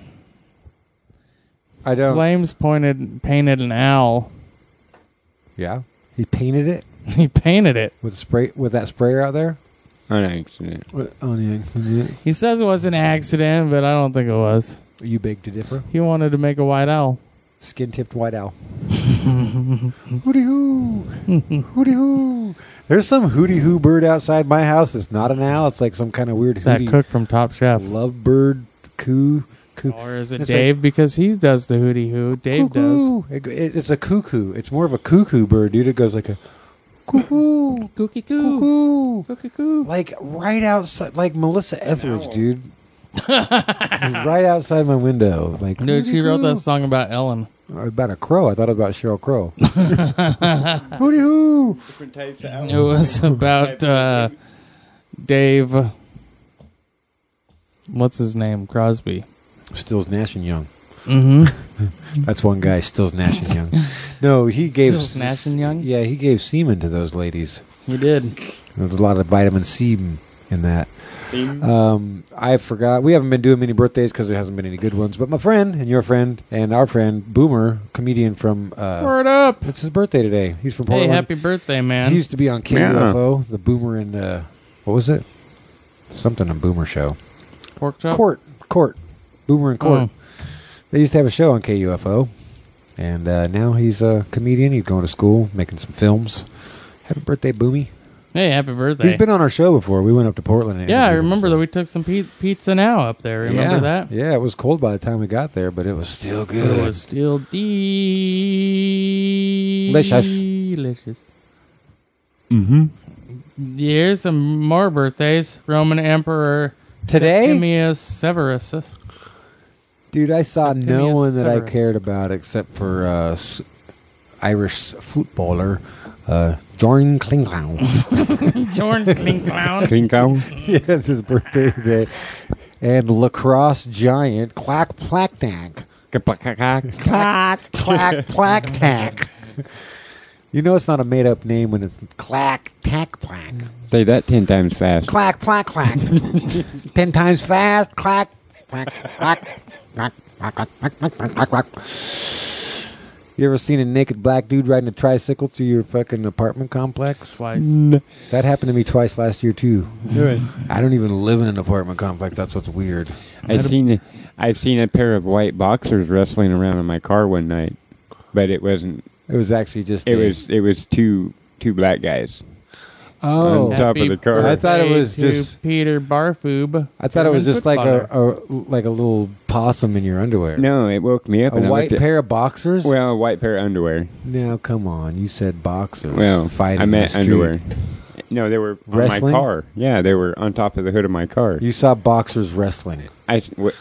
I don't... Flames pointed painted an owl. Yeah? He painted it He painted it. with spray with that sprayer out there? On accident. Oh, yeah. He says it was an accident, but I don't think it was. Are you big to differ? He wanted to make a white owl. Skin-tipped white owl. Hooty-hoo! Hooty-hoo! There's some hooty-hoo bird outside my house that's not an owl. It's like some kind of weird It's that hooty cook from Top Chef. lovebird coo. coo. Or is it It's Dave? like- because he does the hooty hoo. Dave does. Cuckoo. It, it, it's a cuckoo. It's more of a cuckoo bird, dude. It goes like a cuckoo, Cookie coo. cuckoo. Cookie coo. Like right outside, like Melissa Etheridge, dude. Right outside my window. Like, Dude, she wrote that song about Ellen. about a crow. I thought about Sheryl Crow. Hooty hoo. Different types It was about uh, Dave. What's his name? Crosby. Stills Nash and Young. Mm-hmm. That's one guy, Stills Nash and Young. No, he gave Stills Nash and Young? Yeah, he gave semen to those ladies. He did. There's a lot of vitamin C in that. Um, I forgot. We haven't been doing many birthdays because there hasn't been any good ones. But my friend and your friend and our friend Boomer, comedian from uh, Word up. it's his birthday today. He's from Hey, Portland. happy birthday, man. He used to be on K U F O, the Boomer and uh, what was it? Something a Boomer show. Pork chop? Court, Court, Boomer and Court. Oh. They used to have a show on K U F O, and uh, now he's a comedian. He's going to school, making some films. Happy birthday, Boomy! Hey, happy birthday. He's been on our show before. We went up to Portland. And yeah, I interviewed him, remember so- that we took some pe- pizza now up there. Remember yeah, that? Yeah, it was cold by the time we got there, but it was still good. It was still Delicious. delicious. Mm-hmm. Here's some more birthdays. Roman Emperor Today? Septimius Severus. Dude, I saw no Septimius one that I Severus. cared about except for uh, s- Irish footballer uh, Jordan Klinglau. Jorn Klinklown. Clean cow? Yeah, it's his birthday today. And lacrosse giant Clack Plack Tank. Clack, clack, clack, tack. You know it's not a made-up name when it's clack, tack, plack. Say that ten times fast. Clack, clack, clack. Ten times fast. Clack, clack, clack, clack, clack, clack, clack, clack, clack, clack. You ever seen a naked black dude riding a tricycle through your fucking apartment complex? Twice. That happened to me twice last year too. I don't even live in an apartment complex. That's what's weird. I seen I seen a pair of white boxers wrestling around in my car one night. but it wasn't. It was actually just. It a- was it was two two black guys. Oh, on top of the car. I thought it birthday was to just- Peter Barfoob. I thought it was German just like a, footballer. a like a little possum in your underwear. No, it woke me up. a and I white looked at- pair of boxers. Well, a white pair of underwear. now come on, you said boxers. Well, fighting I in the meant street. underwear. No, they were on Wrestling? my car. Yeah, they were on top of the hood of my car. You saw boxers wrestling. I, s- w-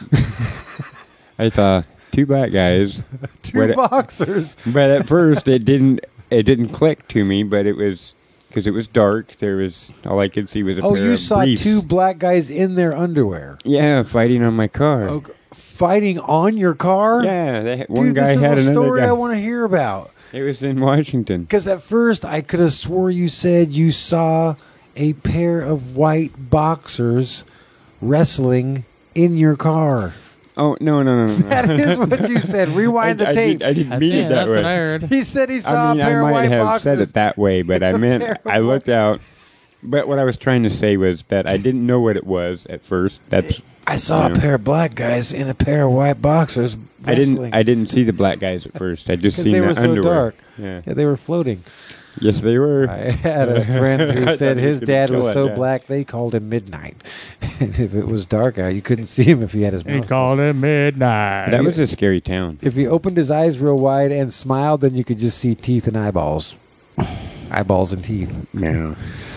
I saw two black guys. Two What- boxers. But at first, it didn't. It didn't click to me. But it was because it was dark. There was all I could see was a Oh, pair you of saw briefs. two black guys in their underwear. Yeah, fighting on my car. Oh, fighting on your car. Yeah, they, had- one Dude, guy this had is a another story guy. I want to hear about. It was in Washington. Because at first I could have swore you said you saw a pair of white boxers wrestling in your car. Oh no no no no! no. That is what you said. Rewind I, the I tape. did, I didn't I mean think it that that's way. what I heard. He said he saw I mean, a pair I of might white have boxers. said it that way, but I meant pair of I looked out. But what I was trying to say was that I didn't know what it was at first. That's I saw Yeah. a pair of black guys in a pair of white boxers I wrestling. didn't I didn't see the black guys at first. I just Because seen they the were so underwear. dark. Yeah. Yeah, they were floating. Yes, they were. I had a friend I who thought said he his was gonna dad kill was that so guy. black they called him Midnight. And if it was dark out, you couldn't see him if he had his He mouth. called it midnight. That was a scary town. If he opened his eyes real wide and smiled, then you could just see teeth and eyeballs. Eyeballs and teeth. Yeah.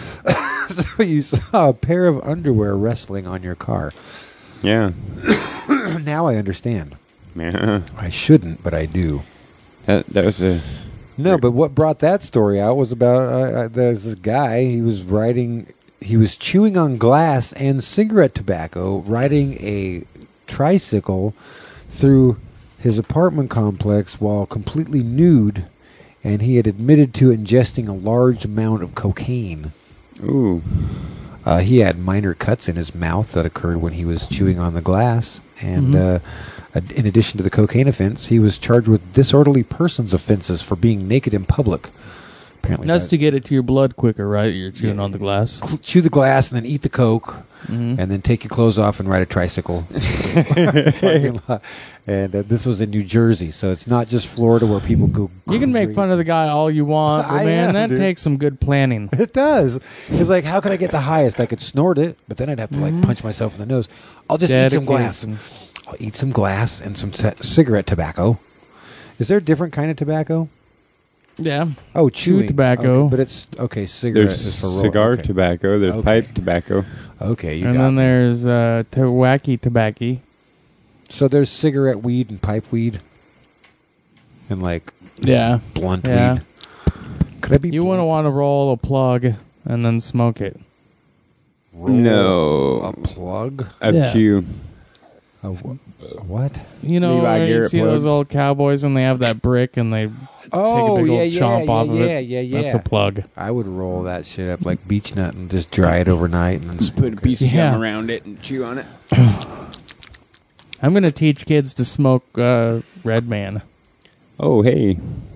So you saw a pair of underwear wrestling on your car. Yeah. Now I understand. Yeah. I shouldn't, but I do. That that was a No, but what brought that story out was about uh, uh, there's this guy. He was riding, he was chewing on glass and cigarette tobacco, riding a tricycle through his apartment complex while completely nude, and he had admitted to ingesting a large amount of cocaine. ooh. Uh, he had minor cuts in his mouth that occurred when he was chewing on the glass. And uh, ad- in addition to the cocaine offense, he was charged with disorderly persons offenses for being naked in public. Apparently, That's that- to get it to your blood quicker, right? You're chewing Yeah. on the glass. cl- chew the glass and then eat the coke, Mhm. and then take your clothes off and ride a tricycle. Parking lot. And uh, this was in New Jersey, so it's not just Florida where people go. You can make fun of the guy all you want, but I man, am, that dude. takes some good planning. It does. It's like, how can I get the highest? I could snort it, but then I'd have to like punch myself in the nose. I'll just eat some glass. Dedication. I'll eat some glass and some t- cigarette tobacco. Is there a different kind of tobacco? Yeah. Oh, Chew chewing tobacco. Okay, but it's okay. Cigarette There's is for roll. cigar okay. tobacco. There's Okay. pipe tobacco. Okay, you And got then me. there's uh, wacky tobacco. So there's cigarette weed and pipe weed, and like Yeah. blunt Yeah. weed. Could I be? You wouldn't want to roll a plug and then smoke it. roll No. a plug? Up Yeah. to you. A wh- what? You know, Levi you Garrett see plug. those old cowboys and they have that brick and they Oh, take a big yeah, old yeah, chomp yeah, off yeah, of it. yeah, yeah. That's a plug. I would roll that shit up like beech nut and just dry it overnight and then smoke it. piece of gum Yeah. around it and chew on it. I'm going to teach kids to smoke uh, Red Man. Oh, hey.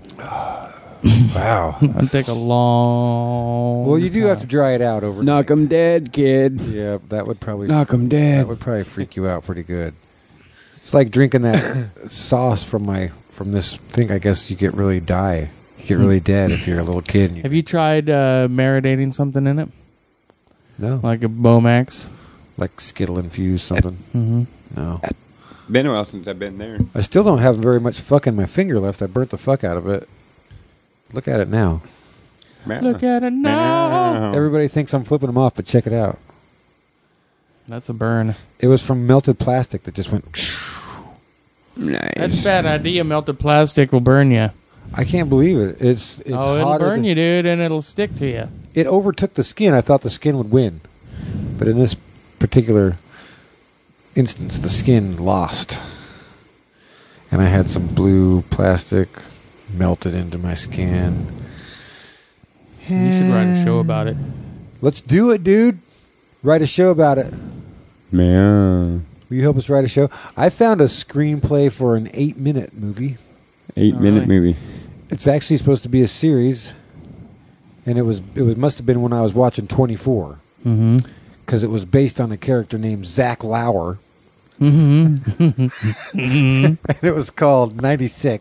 Wow. It'll take a long Well, you do have to time. dry it out overnight. Knock 'em dead, kid. Yeah, that would probably Knock 'em that dead. would probably freak you out pretty good. It's like drinking that sauce from my from this thing. I guess you get really die. You get really dead if you're a little kid. And you, Have you tried uh, marinating something in it? no, Like a Bomax? like Skittle infused something. Mm-hmm. No, Been a while since I've been there. I still don't have very much fuck in my finger left. I burnt the fuck out of it. Look at it now. Look at it now. Everybody thinks I'm flipping them off, but check it out. That's a burn. It was from melted plastic that just went. Nice. That's a bad idea. Melted plastic will burn you. I can't believe it. It's it's oh, it'll hotter burn than- you, dude, and it'll stick to you. It overtook the skin. I thought the skin would win, but in this particular instance, the skin lost, and I had some blue plastic melted into my skin. You should write a show about it. Let's do it, dude. Write a show about it. Man. Will you help us write a show? I found a screenplay for an eight-minute movie. Eight Oh, minute really? movie. It's actually supposed to be a series, and it was it was must have been when I was watching twenty-four, Mm-hmm. because it was based on a character named Zach Lauer, Mm-hmm. and it was called ninety-six.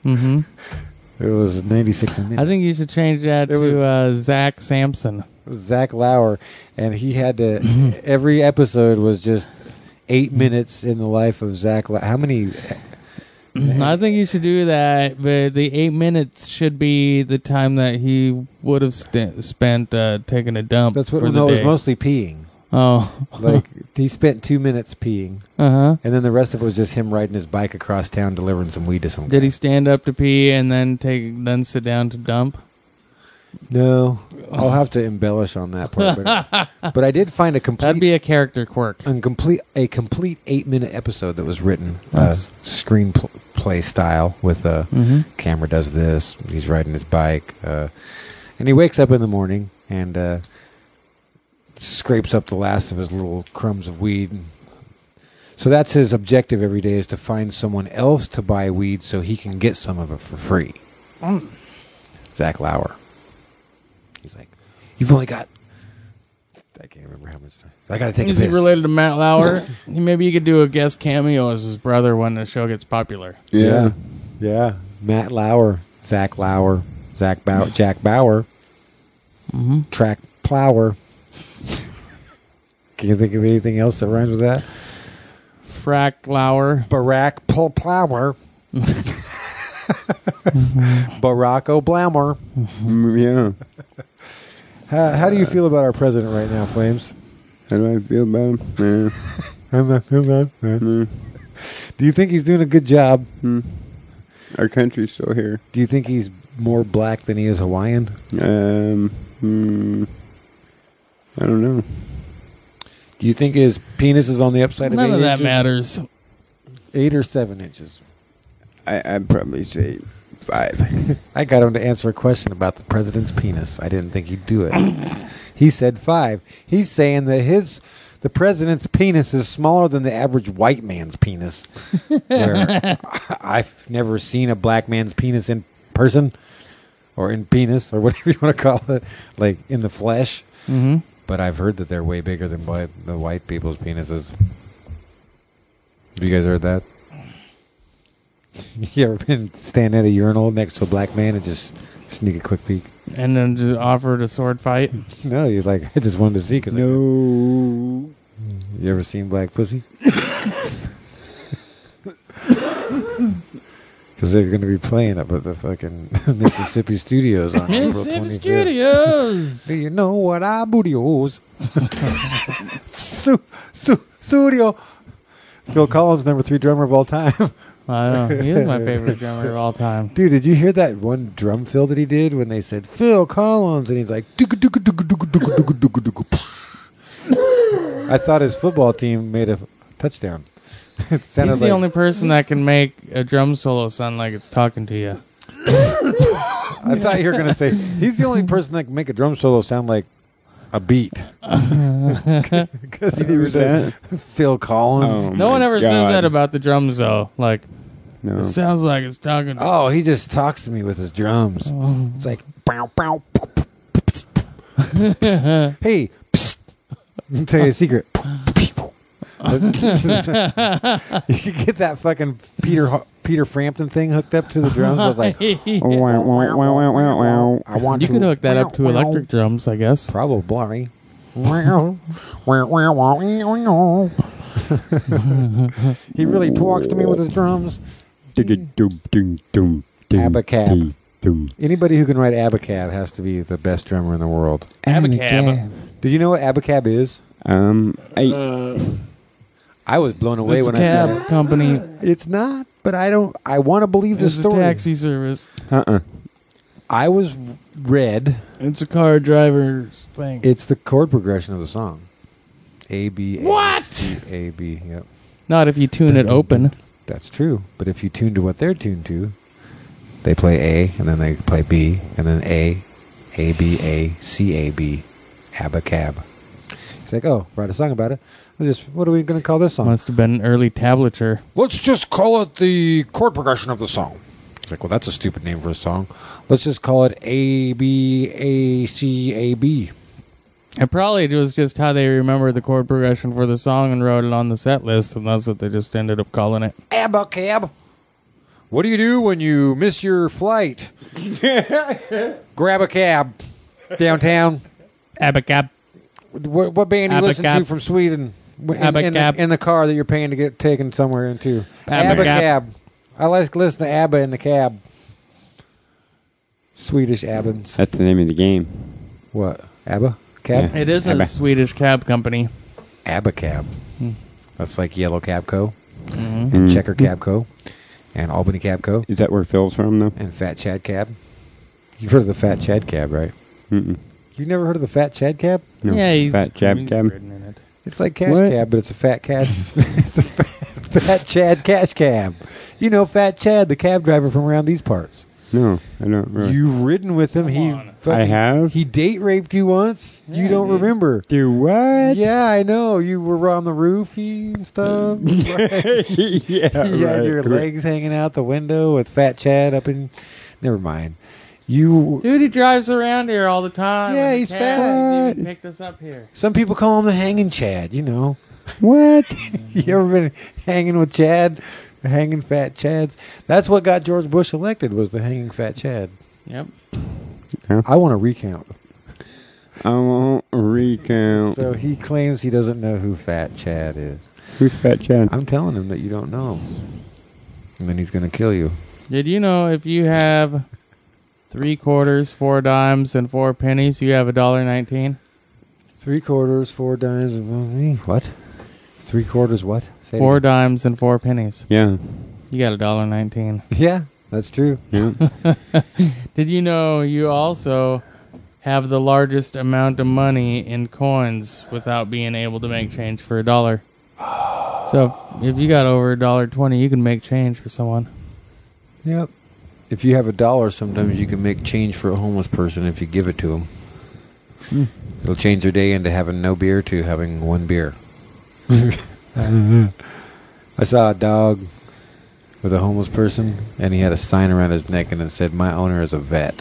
Mm-hmm. It was ninety-six a minute. I think you should change that It was- to uh, Zach Sampson. It was Zach Lauer, and he had to. Every episode was just eight minutes in the life of Zach. La- How many? I think you should do that, but the eight minutes should be the time that he would have st- spent uh, taking a dump. That's what. for the No, it was day. mostly peeing. Oh, Like he spent two minutes peeing, uh huh. and then the rest of it was just him riding his bike across town delivering some weed to some. Did guy. he stand up to pee and then take then sit down to dump? No, I'll have to embellish on that part. But, but I did find a complete. That'd be a character quirk. a complete a complete eight minute episode that was written uh, Nice. screenplay style with a Mm-hmm. camera does this. He's riding his bike, uh, and he wakes up in the morning and uh, scrapes up the last of his little crumbs of weed. So that's his objective every day, is to find someone else to buy weed so he can get some of it for free. Mm. Zach Lauer. He's like, you've only got. I can't remember how much time. I got to take Is a he piss. related to Matt Lauer? Maybe you could do a guest cameo as his brother when the show gets popular. Yeah. Yeah. Matt Lauer, Zach Lauer, Zach Bauer, Jack Bauer, Mm-hmm. Track Plower. Can you think of anything else that rhymes with that? Frack Lauer. Barack Pl- Plower. Barack Oblammer. Mm, yeah. How, how do you feel about our president right now, Flames? How do I feel about him? Do you think he's doing a good job? Hmm. Our country's still here. Do you think he's more black than he is Hawaiian? Um, hmm, I don't know. Do you think his penis is on the upside of None eight of that inches? matters. Eight or seven inches? I, I'd probably say five. I got him to answer a question about the president's penis. I didn't think he'd do it. He said five. He's saying that his the president's penis is smaller than the average white man's penis. Where I've never seen a black man's penis in person, or in penis, or whatever you want to call it, like in the flesh. Mm-hmm. But I've heard that they're way bigger than white, the white people's penises. Have you guys heard that? You ever been standing at a urinal next to a black man and just sneak a quick peek? And then just offered a sword fight. No, you're like, I just wanted to see. Cause I- No. you ever seen black pussy? Because they're going to be playing up at the fucking Mississippi Studios on April Mississippi twenty-fifth. Studios. Do you know what I bootios? Su- su- studio. Phil Collins, number three drummer of all time. I know. He is my favorite drummer of all time. Dude, did you hear that one drum fill that he did when they said Phil Collins, and he's like, "Dooka, dooka, dooka, dooka, dooka, dooka, dooka, dooka." I thought his football team made a touchdown. It sounded He's the like, only person that can make a drum solo sound like it's talking to you. I thought you were going to say he's the only person that can make a drum solo sound like a beat. Because he Who's was that? Phil Collins. Oh, No my one ever says God. that about the drums, though. Like, No. it sounds like it's talking to Oh, he just talks to me with his drums. It's like, bow, bow, hey, psst. I'll tell you a secret. You can get that fucking Peter Ho- Peter Frampton thing hooked up to the drums. I was like, you Wow, wow, wow, wow, wow, wow. I want to could hook that up to electric drums, I guess. Probably. He really talks to me with his drums. Digga-doom, doom, doom, doom, Abacab. dee, doom. Anybody who can write Abacab has to be the best drummer in the world. Abacab. Did you know what Abacab is? Um, I, Uh, I was blown away it's a when I cab found it. company. It's not, but I don't. I want to believe the It's a story. taxi service. uh-uh. I was read. It's a car driver's thing. It's the chord progression of the song. A B A What? C A B. Yep, Not if you tune it open. that's true. But if you tune to what they're tuned to, they play A and then they play B and then A, A B A C A B, Abacab. He's like, oh, write a song about it. We'll just, what are we going to call this song? Must have been an early tablature. Let's just call it the chord progression of the song. It's like, well, that's a stupid name for a song. Let's just call it A B A C A B. And probably it was just how they remembered the chord progression for the song and wrote it on the set list, and that's what they just ended up calling it. Abacab. What do you do when you miss your flight? Grab a cab downtown. Abacab. What, what band do you listen Abacab. to from Sweden? In, in, Abacab. the, in the car that you're paying to get taken somewhere into. Abacab. Abacab. I like to listen to ABBA in the cab. Swedish Abbans. That's the name of the game. What? ABBA? Cab? Yeah. It is a Abba. Swedish cab company. ABBA Cab. That's like Yellow Cab Co. Mm-hmm. and Mm. Checker Cab Co. and Albany Cab Co. Is that where Phil's from, though? and Fat Chad Cab. You've heard of the Fat Chad Cab, right? Mm-mm. You've never heard of the Fat Chad Cab? No. Yeah, he's Fat Jab he's Cab. ridden in it. It's like Cash What? Cab, but it's a Fat Cab. It's a fat, fat Chad Cash Cab. You know Fat Chad, the cab driver from around these parts. No, I don't really. You've ridden with him. Come He on. fucking- I have? He date raped you once. you Yeah, don't dude. remember. Do what? Yeah, I know. You were on the roofie and stuff. yeah, you had right, your right. legs hanging out the window with Fat Chad up in. Never mind. You. Dude, he drives around here all the time. Yeah, with the he's cab. fat. He's even picked us up here. Some people call him the hanging Chad. You know. What? You ever been hanging with Chad? The hanging fat Chads. That's what got George Bush elected. Was the hanging fat Chad. Yep. I want to recount. I won't recount. So he claims he doesn't know who Fat Chad is. Who's Fat Chad? I'm telling him that you don't know him. And then he's going to kill you. Did you know if you have three quarters, four dimes, and four pennies, you have a dollar nineteen? Three quarters, four dimes, and what? Three quarters, what? Say it Four again. dimes and four pennies. Yeah. You got a dollar nineteen. Yeah, that's true. Yeah. Did you know you also have the largest amount of money in coins without being able to make change for a dollar? So if, if you got over a dollar twenty, you can make change for someone. Yep. If you have a dollar, sometimes you can make change for a homeless person if you give it to them. Hmm. It'll change their day into having no beer to having one beer. I saw a dog with a homeless person, and he had a sign around his neck, and it said, "My owner is a vet."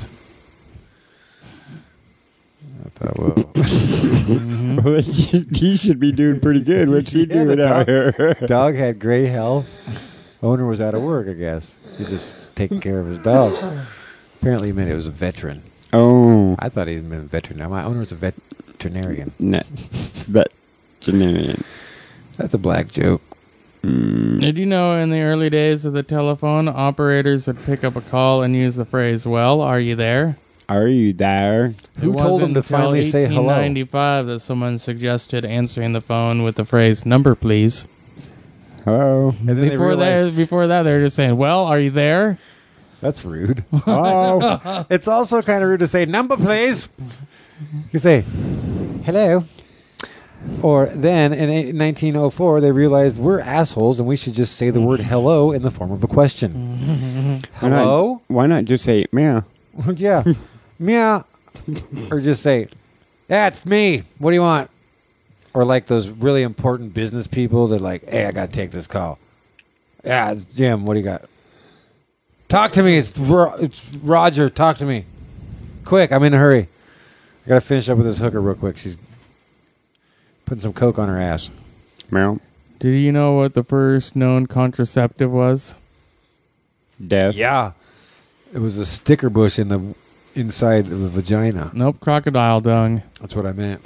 I thought, well, Well, he should be doing pretty good. What's he Yeah, the doing out dog- here? dog had gray health. Owner was out of work, I guess. He's just taking care of his dog. Apparently, he meant it was a veteran. Oh, I thought he meant a veteran. Now, my owner is a veterinarian. net. Veterinarian. That's a black joke. Did you know in the early days of the telephone, operators would pick up a call and use the phrase, "Well, are you there?" Are you there? Who It told wasn't him to until finally say hello? eighteen ninety-five that someone suggested answering the phone with the phrase "number, please." Hello. And then they Before realized, that, before that, they were just saying, "Well, are you there?" that's rude. Oh, It's also kind of rude to say, "Number, please." You say, "Hello." Or then in eight- nineteen oh four, they realized we're assholes and we should just say the word hello in the form of a question. Why not- Hello? Why not just say meow? Yeah. Meow. Or just say, "That's me. What do you want?" Or like those really important business people that like, "Hey, I got to take this call." "Yeah, it's Jim. What do you got?" "Talk to me. It's, Ro- it's Roger. Talk to me. Quick. I'm in a hurry. I got to finish up with this hooker real quick. She's putting some coke on her ass." Meow. Did you know what the first known contraceptive was? Death. Yeah. It was a sticker bush in the inside of the vagina. Nope, crocodile dung. That's what I meant.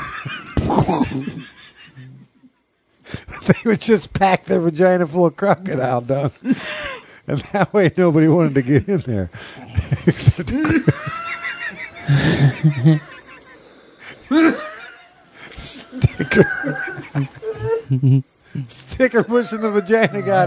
They would just pack their vagina full of crocodile dung. And that way nobody wanted to get in there. Sticker. Sticker bush in the vagina got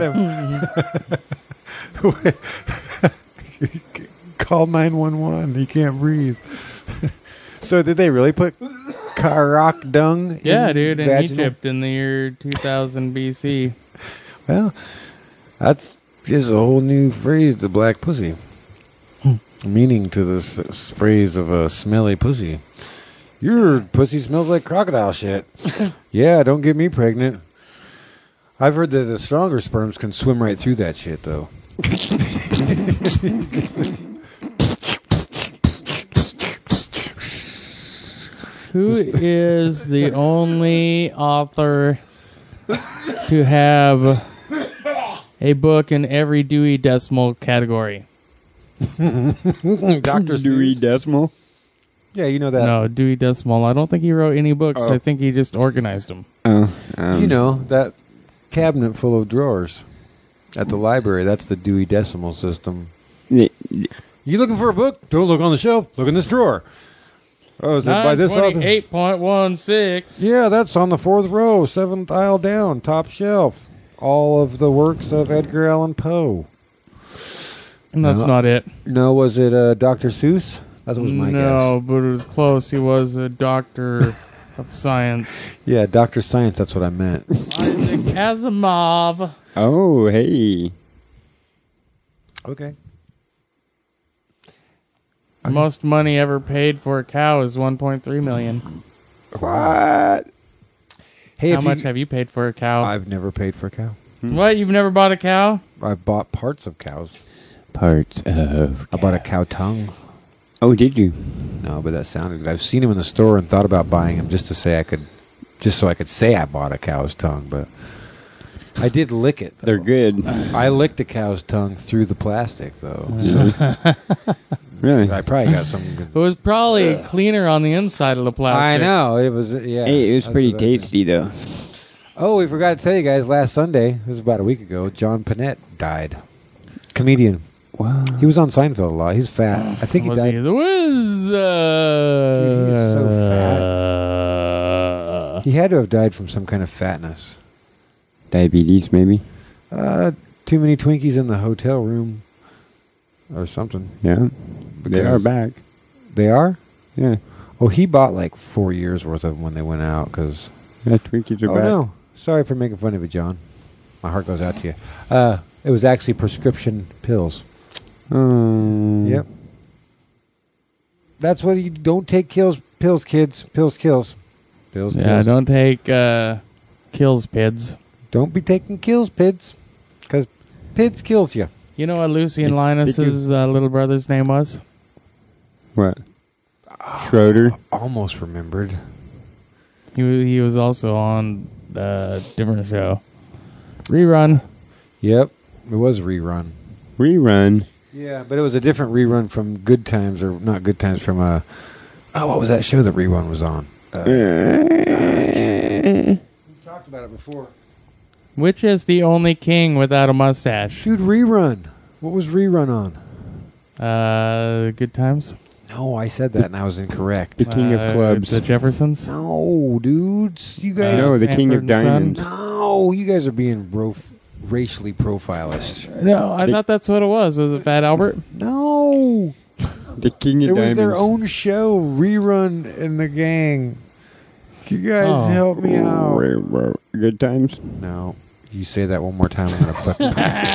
him. Call nine one one. He can't breathe. So did they really put rock dung Yeah, in dude, in vaginal? Egypt in the year two thousand B C. Well, that's gives a whole new phrase to black pussy. Meaning to this, this phrase of a smelly pussy. Your pussy smells like crocodile shit. Yeah, don't get me pregnant. I've heard that the stronger sperms can swim right through that shit, though. Who is the only author to have A book in every Dewey Decimal category. Doctor Dewey Decimal. Yeah, you know that. No, Dewey Decimal. I don't think he wrote any books. Oh. I think he just organized them. Oh, um, You know, that cabinet full of drawers at the library, that's the Dewey Decimal System. y- You looking for a book? Don't look on the shelf. Look in this drawer. Oh, is it by this author? eight point one six. Yeah, that's on the fourth row, seventh aisle down, top shelf. All of the works of Edgar Allan Poe. And that's No. not it. No, was it uh, Doctor Seuss? That was my no, but it was close. He was a doctor of science. guess. Yeah, Doctor Science, that's what I meant. Isaac Asimov. Oh, hey. Okay. Most money ever paid for a cow is one point three million. What? Hey, How if much you, have you paid for a cow? I've never paid for a cow. What? You've never bought a cow? I've bought parts of cows. Parts of. I bought a cow tongue. Oh, did you? No, but that sounded good. I've seen them in the store and thought about buying them just to say I could, just so I could say I bought a cow's tongue. But I did lick it. though. They're good. I licked a cow's tongue through the plastic, though. Really? I probably got some. Good. It was probably cleaner on the inside of the plastic. I know it was. Yeah, Hey, it was that's pretty what I think. tasty, though. Oh, we forgot to tell you guys. Last Sunday, it was about a week ago. John Panette died. Comedian. Wow. He was on Seinfeld a lot. He's fat. I think he Was died. he the whiz? Dude, he's so Uh, He had to have died from some kind of fatness. Diabetes, maybe? Uh, too many Twinkies in the hotel room, or something. Yeah. They Because- are back. They are. Yeah. Oh, he bought like four years worth of them when they went out. Because Yeah, Twinkies are oh back. no, sorry for making fun of you, John. My heart goes out to you. Uh, it was actually prescription pills. Um, Yep. That's what you don't take kills pills, kids. Pills kills. Pills yeah, kills. don't take uh, kills pids. Don't be taking kills, pids, because pids kills you. You know what Lucy and It's Linus's uh, little brother's name was? What? Schroeder? Almost remembered. He wa- he was also on a different show. Rerun. Yep, it was a rerun. Rerun. Yeah, but it was a different rerun from Good Times, or not Good Times, from uh oh, what was that show that rerun was on? Uh, we talked about it before. Which is the only king without a mustache? Dude, rerun. What was rerun on? Uh, Good Times. No, I said that and I was incorrect. The King Uh, of Clubs. The Jeffersons. No, dudes, you guys. No, the King of Sanford and Son. Diamonds. No, you guys are being ro- racially profilist. No, I The- thought that's what it was. Was it Fat Albert? No, The King of it was Diamonds. their own show, rerun in the gang. You guys Oh. help me out. Good times? No, you say that one more time, I'm gonna fucking.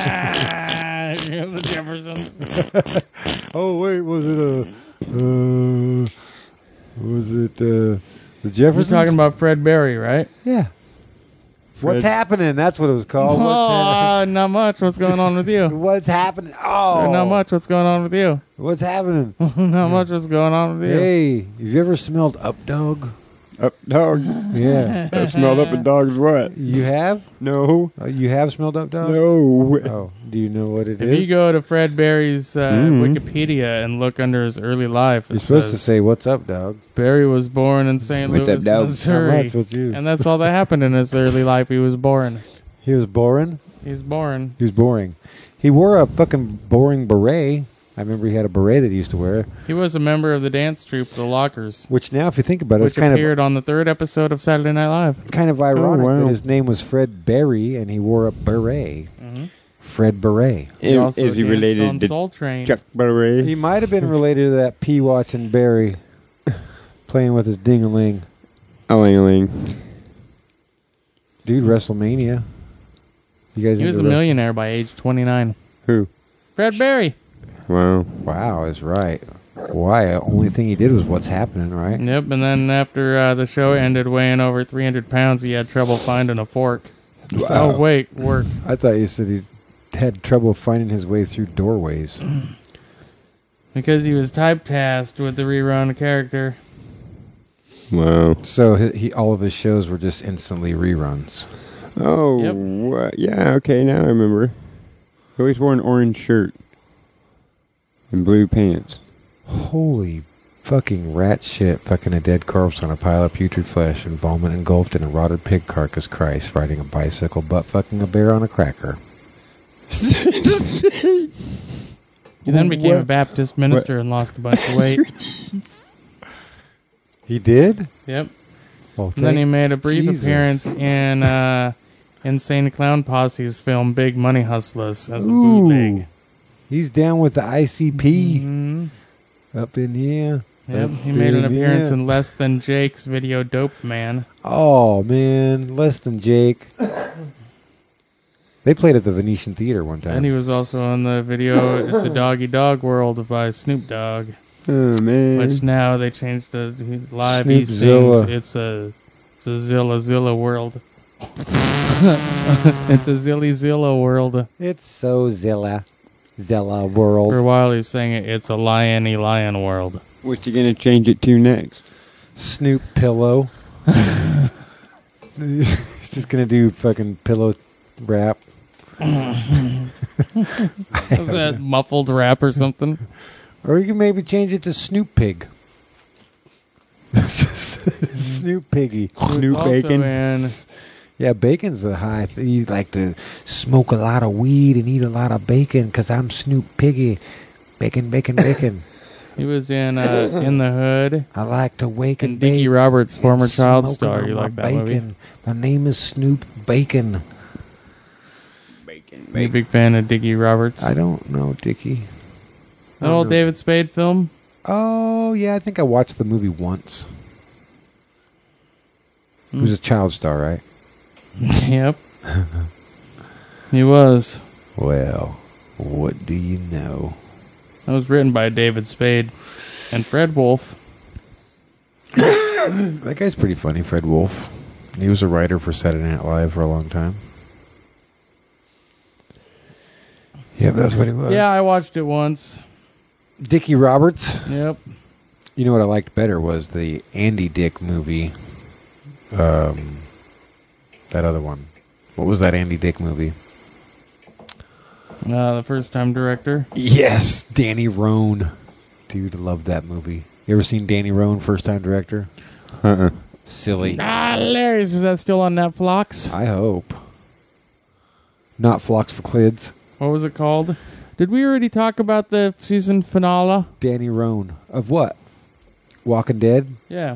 The Jeffersons. Oh wait, was it a? Uh, was it uh, the We're Jeffersons? talking about Fred Berry, right? Yeah. What's Fred- happening? That's what it was called. What's, Oh, not much. What's going on with you? hap- what's happening? Oh, Not much. What's going on with you? What's happening? Not much. What's going on with you? Hey, have you ever smelled Up Dog? Up dog. Yeah, I smelled up a dog's what? you have. No. Uh, you have smelled Up Dog. No. Oh, do you know what it If is? you go to Fred Berry's uh, Mhm. Wikipedia and look under his early life, it You're supposed to says say, "What's up, dog?" Berry was born in Saint What's Louis, up, dog? Missouri. That's what you. And that's all that happened in his early life. He was born. He was boring. He's born. He was boring. He wore a fucking boring beret. I remember he had a beret that he used to wear. He was a member of the dance troupe, The Lockers, Which now, if you think about it, which it's kind appeared of on the third episode of Saturday Night Live. kind of ironic wow. that his name was Fred Berry and he wore a beret. Fred Beret. He Is, also is he danced related on to Soul Train. Chuck Berry? He might have been related to that P. Watson Berry playing with his ding-a-ling. Ling-a-ling. Dude, WrestleMania. You guys He was a into Wrestle- millionaire by age twenty-nine. Who? Fred Berry. Wow. Wow, is right. Why? Only thing he did was What's Happening, right? Yep, and then after uh, the show ended, weighing over three hundred pounds, he had trouble finding a fork. Oh, wait, work. I thought you said he had trouble finding his way through doorways. Because he was typecast with the rerun character. Wow. So he, he all of his shows were just instantly reruns. Oh, Yep. what? Yeah, okay, now I remember. He always wore an orange shirt and blue pants. Holy fucking rat shit. Fucking a dead corpse on a pile of putrid flesh and vomit engulfed in a rotted pig carcass. Christ, riding a bicycle, butt fucking a bear on a cracker. He then became a What? Baptist minister and lost a bunch of weight. He did? Yep. Well, And then he thank made a brief Jesus. appearance in uh, Insane Clown Posse's film Big Money Hustlers as a Ooh. bootleg. He's down with the I C P Mhm. up in here. Yep. Up He made an in appearance here. in Less Than Jake's video Dope Man. Oh, man. Less Than Jake. They played at the Venetian Theater one time. And he was also in the video It's a Doggy Dog World by Snoop Dogg. Oh, man. Which now they changed the he- live he Snoopzilla. sings. It's a it's a Zilla Zilla world. It's a Zilly Zilla world. It's so Zilla. Zilla For a world. while he was saying it, it's a liony lion world. What's he going to change it to next? Snoop Pillow. He's just going to do fucking pillow rap. Is that muffled rap or something? Or you can maybe change it to Snoop Pig. Snoop Piggy. Snoop Also Bacon? in- Yeah, bacon's a high thing. You like to smoke a lot of weed and eat a lot of bacon because I'm Snoop Piggy. Bacon, bacon, bacon. he was in uh, In the Hood. I like to wake And and Dickie bake. Roberts, former and child smoking star. on You my like that bacon. movie? My name is Snoop Bacon. Bacon. You a big fan of Dickie Roberts? I don't know, Dickie. That old David Spade film? Oh, yeah, I think I watched the movie once. He was a child star, right? Yep. He was. Well, what do you know? That was written by David Spade and Fred Wolf. That guy's pretty funny, Fred Wolf. He was a writer for Saturday Night Live for a long time. Yeah, that's what he was. Yeah, I watched it once. Dickie Roberts. Yep. You know what I liked better was the Andy Dick movie. Um, that other one. What was that Andy Dick movie? Uh, the first time director. Yes, Danny Roan. Dude, loved that movie. You ever seen Danny Roan, first time director? Uh-uh. Silly. Ah, hilarious. Is that still on Netflix? I hope. Not Flocks for Clids. What was it called? Did we already talk about the season finale? Danny Roan. Of what? Walking Dead? Yeah.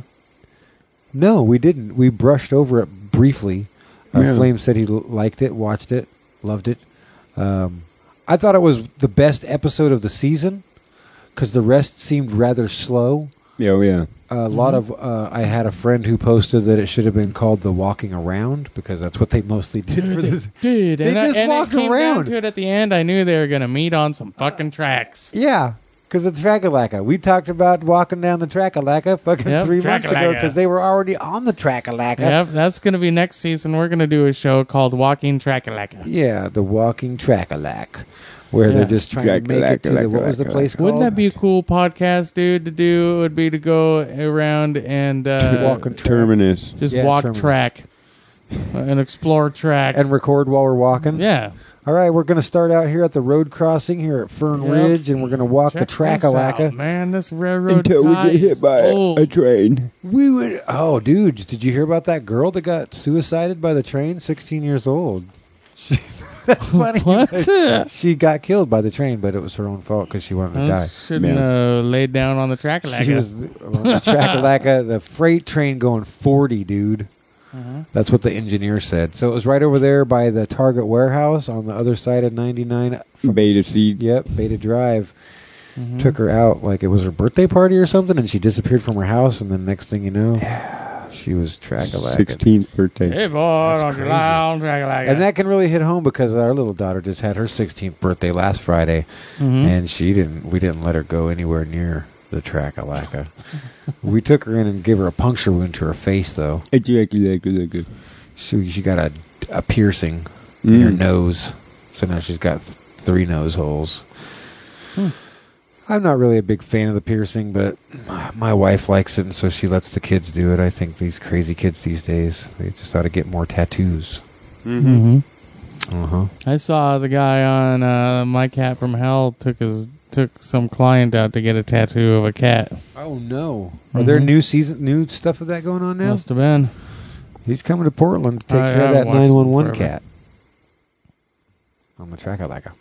No, we didn't. We brushed over it briefly. Uh, Yeah. Flame said he l- liked it, watched it, loved it. Um, I thought it was the best episode of the season because the rest seemed rather slow. Yeah, oh, yeah. A lot of uh, I had a friend who posted that it should have been called the walking around because that's what they mostly did for this. Dude, They and, I- just and walked it came around. down to it at the end. I knew they were going to meet on some fucking tracks. Yeah, because it's Trackalacka. We talked about walking down the Trackalacka fucking Yep, three months ago Trackalacka. because they were already on the Trackalacka. Yep, that's going to be next season. We're going to do a show called Walking Trackalacka. Yeah, the walking Trackalack, where Yeah. they're just trying to make it to the, what was the place called? Wouldn't that be a cool podcast, dude, to do? It would be to go around and uh, Walking track. Terminus. just Yeah, walk terminus. track uh, and explore track. And record while we're walking? yeah. All right, we're going to start out here at the road crossing here at Fern Yep. Ridge, and we're going to walk Check the this out, Trackalacka. man, this railroad Until we tie get hit is by old. a train. We would. Oh, dude, did you hear about that girl that got suicided by the train? sixteen years old. She, that's funny. What? She got killed by the train, but it was her own fault because she wanted to die. Shouldn't Yeah. uh, laid down on the track. She was on the Trackalacka, the freight train going forty, dude. Uh-huh. That's what the engineer said. So it was right over there by the Target warehouse on the other side of ninety-nine. From, Beta seed. yep, Beta Drive. Mhm. Took her out like it was her birthday party or something, and she disappeared from her house. And then next thing you know, she was Trackalacka. sixteenth birthday. Hey, boy, That's don't you crazy. lie on Trackalacka. And that can really hit home because our little daughter just had her sixteenth birthday last Friday, Mhm. and she didn't. We didn't let her go anywhere near the Trackalacka. We took her in and gave her a puncture wound to her face, though. Exactly, exactly, exactly. She she got a, a piercing in her Mm. nose, so now she's got th- three nose holes. Hmm. I'm not really a big fan of the piercing, but my wife likes it, and so she lets the kids do it. I think these crazy kids these days, they just ought to get more tattoos. Mm-hmm. Mhm. Uh-huh. I saw the guy on uh, My Cat from Hell took his took some client out to get a tattoo of a cat. Oh, no. Are there Mhm. new season, new stuff of that going on now? Must have been. He's coming to Portland to take I care of haven't that watched nine one them one forever. cat. On the track of like a...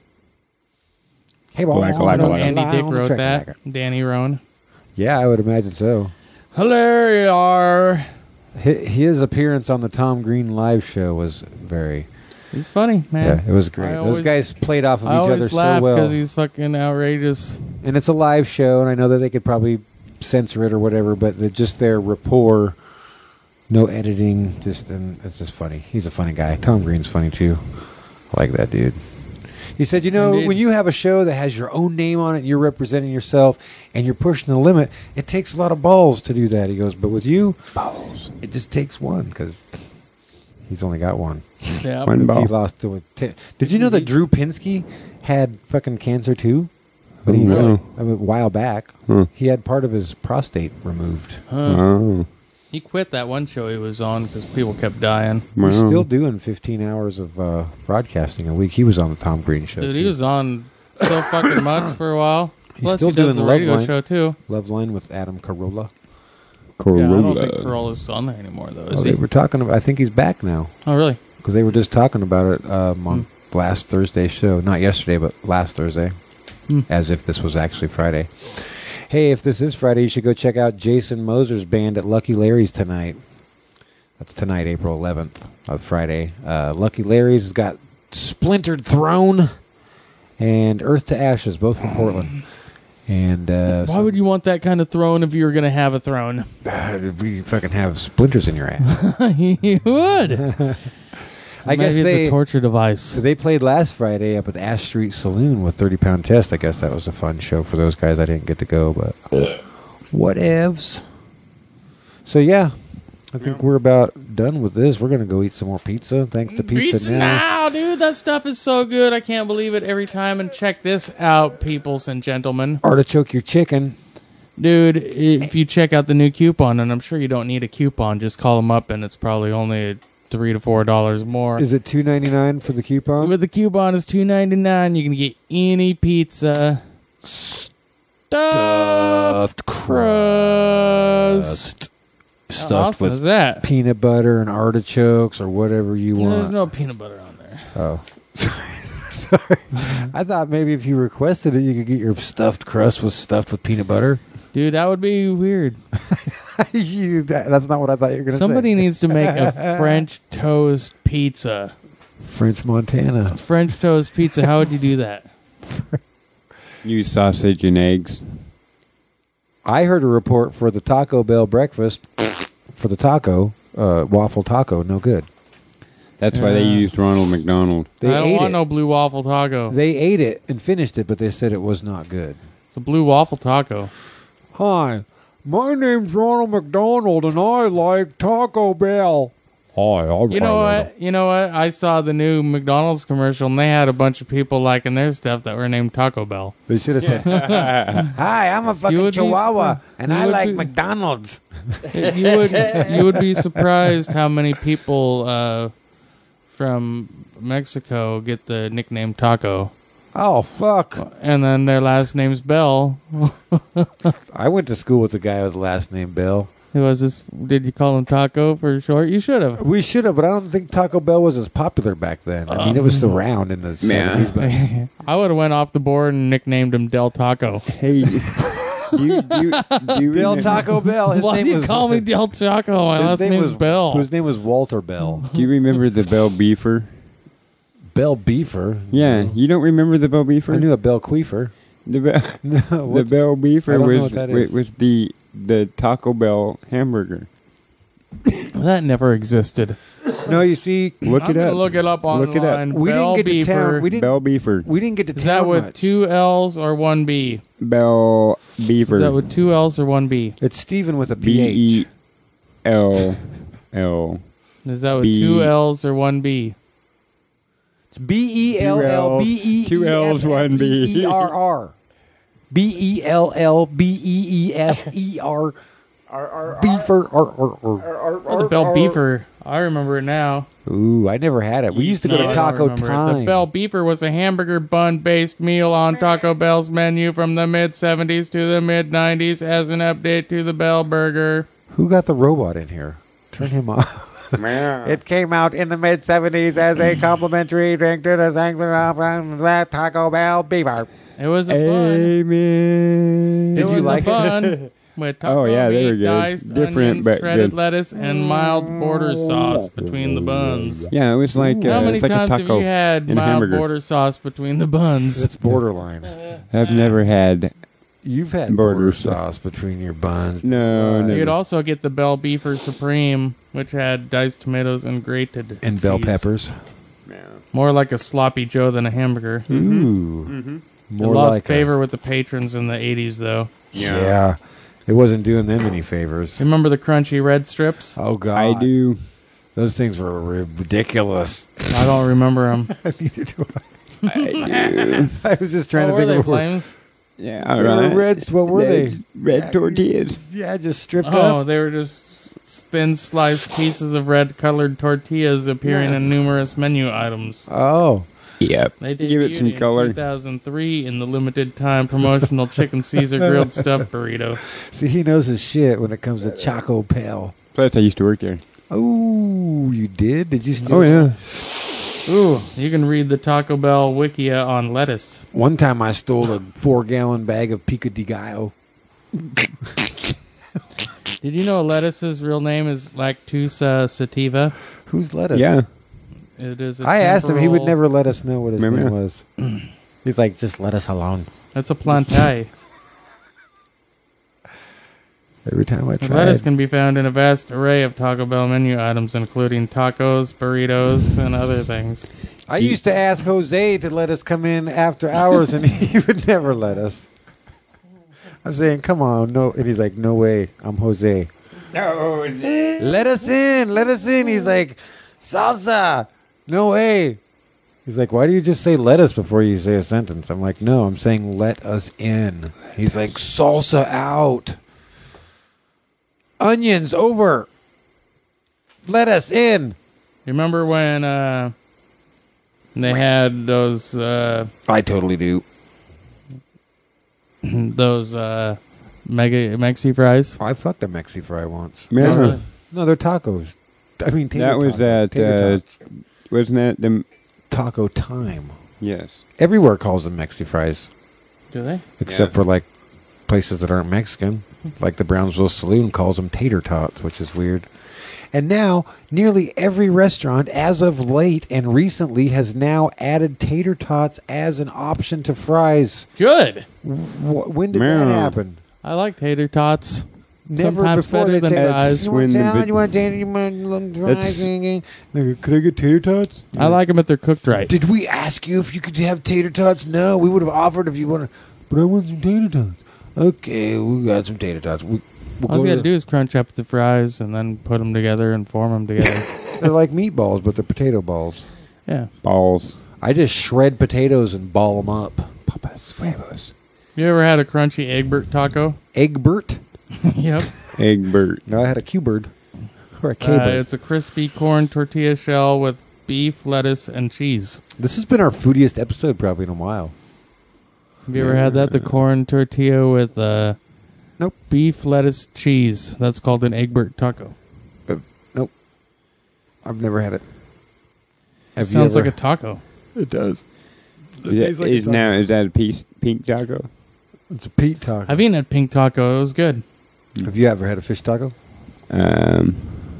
Hey, Like a- I like a- know like a- Andy Dick on the wrote track that. like a- Danny Roan. Yeah, I would imagine so. Hilarious. Hi- His appearance on the Tom Green live show was very... He's funny, man. Yeah, it was great. I Those always- guys played off of I each always other so laugh well. because he's fucking outrageous. And it's a live show, and I know that they could probably censor it or whatever, but the, just their rapport, no editing, just and it's just funny. He's a funny guy. Tom Green's funny too. I like that dude. He said, you know, Indeed. when you have a show that has your own name on it, you're representing yourself, and you're pushing the limit, it takes a lot of balls to do that. He goes, but with you, balls, it just takes one, because he's only got one. Yeah. One 'Cause ball. He lost to a ten. Did you know that Drew Pinsky had fucking cancer too? But he, Really? I mean, a while back, Huh. he had part of his prostate removed. Huh. Oh. He quit that one show he was on because people kept dying. We're Wow. still doing fifteen hours of uh, broadcasting a week. He was on the Tom Green show. Dude, too. he was on so fucking much for a while. He's Plus, still he does doing the Love radio Line. show too. Love Line with Adam Carolla. Yeah, I don't think Corolla. Carolla's on there anymore, though. Oh, Is they he? were talking about. I think he's back now Oh, really? because they were just talking about it um, on Hmm. last Thursday's show. Not yesterday, but last Thursday, Hmm. as if this was actually Friday. Hey, if this is Friday, you should go check out Jason Moser's band at Lucky Larry's tonight. That's tonight, April eleventh, of Friday. Uh, Lucky Larry's has got Splintered Throne and Earth to Ashes, both from Portland. And uh, Why would you want that kind of throne if you were going to have a throne? we fucking have splinters in your ass? You would. I guess Maybe it's they a torture device. so they played last Friday up at the Ash Street Saloon with thirty pound Test. I guess that was a fun show for those guys. I didn't get to go, but whatevs. So yeah, I think we're about done with this. We're gonna go eat some more pizza. Thanks to Pizza, Pizza Now. now, dude. That stuff is so good. I can't believe it every time. And check this out, peoples and gentlemen. Artichoke your chicken. Dude, if you check out the new coupon, and I'm sure you don't need a coupon, just call them up, and it's probably only three to four dollars more. Is it two ninety nine for the coupon? With the coupon, is two ninety nine. You can get any pizza. Stuffed crust. How stuffed awesome with is that? peanut butter and artichokes or whatever you Yeah, there's want. no peanut butter on there. Oh, sorry. I thought maybe if you requested it, you could get your stuffed crust was stuffed with peanut butter. Dude, that would be weird. you, that, that's not what I thought you were going to say. Somebody needs to make a French toast pizza. French Montana. French toast pizza. How would you do that? Use sausage and eggs. I heard a report for the Taco Bell breakfast for the taco uh, waffle taco. No good. That's why they Yeah. used Ronald McDonald. They I don't ate want it. no blue waffle taco. They ate it and finished it, but they said it was not good. It's a blue waffle taco. Hi, my name's Ronald McDonald, and I like Taco Bell. Hi, I You know what? You know what? I saw the new McDonald's commercial, and they had a bunch of people liking their stuff that were named Taco Bell. They should have said, "Hi, I'm a You fucking would be Chihuahua, surprised. and You I would like be- McDonald's." You would you would be surprised how many people uh, from Mexico get the nickname Taco, Oh fuck! and then their last name's Bell. I went to school with a guy with the last name Bell. Who was this? Did you call him Taco for short? You should have. We should have, but I don't think Taco Bell was as popular back then. I mean, it was around in the Yeah. seventies, but I would have went off the board and nicknamed him Del Taco. Hey, do you, do you, do you Del remember, Taco Bell. His Why name do you was, call me Del Taco? My his last name name's was Bell. His name was Walter Bell. do you remember the Bell Beefer? Bell Beefer. Yeah, you don't remember the Bell Beefer? I knew a Bell Queefer. The, Bell No, the what's- Bell I Beefer don't know was what that wa- is. was the the Taco Bell hamburger. That never existed. no, you see, Look I'm it gonna up. look it up online. Look it up. we Bell didn't get to town. Beefer. We didn't. Bell Beefer. We didn't get to Is town that with much. two L's or one B? Bell Beaver. Is that with two L's or one B? It's Stephen with a B P H. E L L. Is that with B- two L's or one B? It's B E L L B E Two L's, one B. E R R. B E L L B E E F E R. Beefer. R, R, R. Oh, the Bell Beefer. I remember it now. Ooh, I never had it. We used to go No, to I don't Taco remember it. Time. The Bell Beefer was a hamburger bun-based meal on Taco Bell's menu from the mid-seventies to the mid-nineties as an update to the Bell Burger. Who got the robot in here? Turn him off. It came out in the mid-seventies as a complimentary drink to the Zangler of Taco Bell Beaver. It was a bun. Amen. It Did you was like a it? bun with taco Oh, yeah, they meat, were good. diced Different, onions, but shredded good. lettuce, and mild border sauce between the buns. Yeah, it was like, uh, How many it's like times a have taco you had and a mild hamburger. border sauce between the buns? It's borderline. I've never had. You've had Border border sauce. sauce between your buns. No, Uh, never. You'd also get the Bell Beefer Supreme, which had diced tomatoes and grated And bell cheese. peppers. More like a sloppy Joe than a hamburger. Ooh. It More lost like a- favor with the patrons in the eighties, though. Yeah. It wasn't doing them any favors. Remember the crunchy red strips? Oh, God. I do. Those things were ridiculous. I don't remember them. Neither do I. I was just trying What to were think they, of what Flames? Yeah, They all were right. reds. What were they? Red tortillas. Yeah, just stripped Oh, up. they were just thin sliced pieces of red colored tortillas appearing in numerous menu items. Oh. Yep. They Give it debuted some in color. two thousand three in the limited time promotional chicken Caesar grilled stuffed burrito. See, he knows his shit when it comes to Choco Pell. Plus, I used to work there. Oh, you did? Did you steal Oh, yeah. Ooh, you can read the Taco Bell Wikia on lettuce. One time I stole a four-gallon bag of pico de gallo. Did you know lettuce's real name is Lactusa sativa? Who's lettuce? Yeah. It is. A I asked him. He would temporal- never let us know what his Remember? name was. He's like, just let us alone. That's a plantae. Every time I tried. Lettuce can be found in a vast array of Taco Bell menu items, including tacos, burritos, and other things. I used to ask Jose to let us come in after hours, and he would never let us. I'm saying, come on, no. And he's like, no way. I'm Jose. No, Jose. Let us in. Let us in. He's like, salsa. No way. He's like, why do you just say lettuce before you say a sentence? I'm like, no, I'm saying let us in. He's like, salsa out. Onions over. Let us in. You remember when uh, they had those uh, I totally do. those uh, mega Mexi fries? I fucked a Mexi fry once. Yeah. Oh, really? No, they're tacos. I mean, tater That was taco. at, Tater uh, tots. wasn't that them? Taco Time. Yes. Everywhere calls them Mexi fries, Do they? except Yeah. for like places that aren't Mexican. Like the Brownsville Saloon calls them tater tots, which is weird. And now, nearly every restaurant, as of late and recently, has now added tater tots as an option to fries. Good. Wh- when did Meow. that happen? I like tater tots. Never Sometimes before better they than said, fries. You want When the salad? bit- You want tater? You want little fries? That's- Like, could I get tater tots? I like them if they're cooked right. Did we ask you if you could have tater tots? No, we would have offered if you want to. But I want some tater tots. Okay, we got some tater tots. We, we'll All you go got to to- do is crunch up the fries and then put them together and form them together. They're like meatballs, but they're potato balls. Yeah. Balls. I just shred potatoes and ball them up. Papas huevos. You ever had a crunchy Egbert taco? Egbert? Yep. Egbert. No, I had a Q-bird. Or a Uh, K-bird. it's a crispy corn tortilla shell with beef, lettuce, and cheese. This has been our foodiest episode probably in a while. Have you ever had that? The corn tortilla with uh, Nope. beef, lettuce, cheese. That's called an Egbert taco. Nope. I've never had it. Have you Sounds ever? like a taco. It does. It Is, tastes that, like a is taco. now is that a piece pink taco? It's a Pete taco. I've eaten a pink taco. It was good. Have you ever had a fish taco? Um,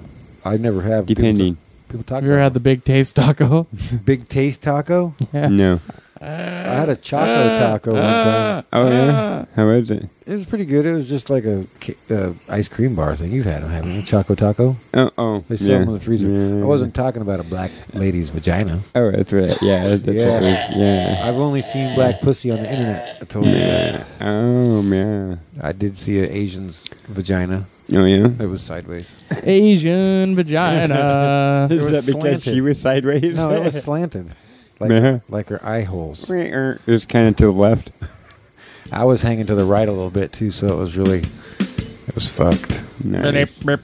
I never have. People depending. ta- People talk Have you ever about had the big taste taco? Big Taste taco? Yeah. No. I had a Choco taco one time. Oh yeah. How is it? It was pretty good. It was just like a ca- uh, ice cream bar thing. You've had them, haven't you? Choco taco? Oh oh. They sell yeah. them in the freezer. Yeah. I wasn't talking about a black lady's vagina. Oh, that's right. Yeah. That's, that's Yeah. yeah. yeah. I've only seen black pussy on the internet. I told you that. Yeah. Oh yeah. I did see an Asian's vagina. Oh yeah. It was sideways. Asian vagina. It Is was that because slanted. she was sideways? No, it was slanted. Like, Yeah. like her eye holes. It was kind of to the left. I was hanging to the right a little bit too, so it was really, it was fucked. Nice. And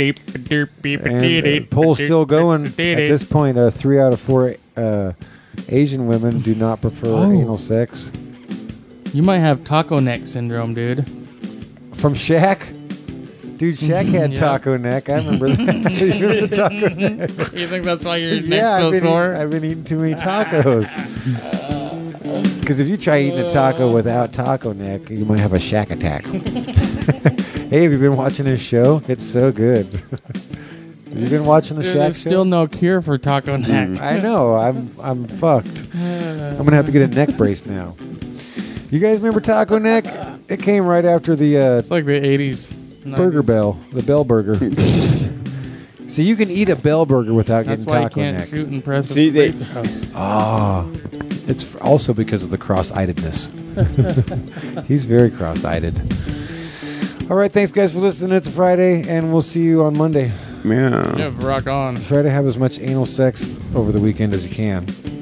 the poll's still going. At this point, uh, three out of four uh, Asian women do not prefer Oh. anal sex. You might have taco neck syndrome, dude. From Shaq? Dude, Shaq had Yeah. taco neck. I remember that. You remember taco neck? You think that's why your neck's Yeah, so I've been, sore? eating, I've been eating too many tacos. Because if you try eating a taco without taco neck, you might have a Shaq attack. Hey, have you been watching this show? It's so good. Have you been watching the Dude, Shaq there's show? still no cure for taco neck. I know. I'm I'm fucked. I'm gonna have to get a neck brace now. You guys remember Taco Neck? It came right after the uh, It's like the eighties. Burger Bell, the Bell Burger. So you can eat a Bell Burger without That's getting why you Taco can't Neck. shoot and press See, free they- throws. Ah, it's f- also because of the cross-eyedness. He's very cross-eyed. All right, thanks guys for listening. It's a Friday, and we'll see you on Monday. Yeah. Yeah, rock on. Try to have as much anal sex over the weekend as you can.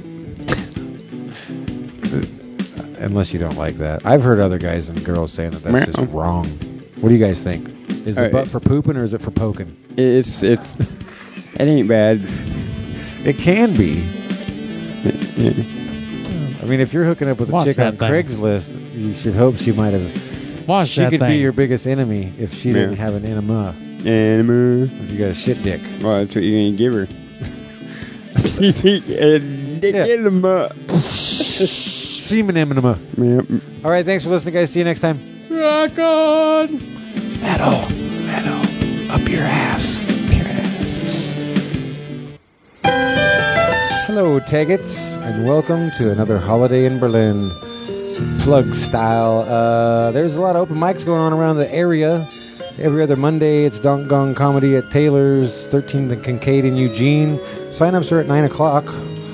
Unless you don't like that. I've heard other guys and girls saying that that's just wrong. What do you guys think? Is the All right. butt for pooping or is it for poking? It's it's it ain't bad. It can be. I mean, if you're hooking up with a Watch chick on that thing. Craigslist, you should hope she might have. Watch She that could thing. be your biggest enemy if she Yeah. didn't have an enema. Enema. If you got a shit dick. Well, that's what you're gonna give her. Yeah. Enema. Semen enema. Yep. All right, thanks for listening, guys. See you next time. Rock on. Metal, metal, up your ass, up your ass. Hello, Taggets, and welcome to another holiday in Berlin, plug style. Uh, there's a lot of open mics going on around the area. Every other Monday, it's Donk Gong Comedy at Taylor's, thirteenth and Kincaid in Eugene. Sign-ups are at nine o'clock.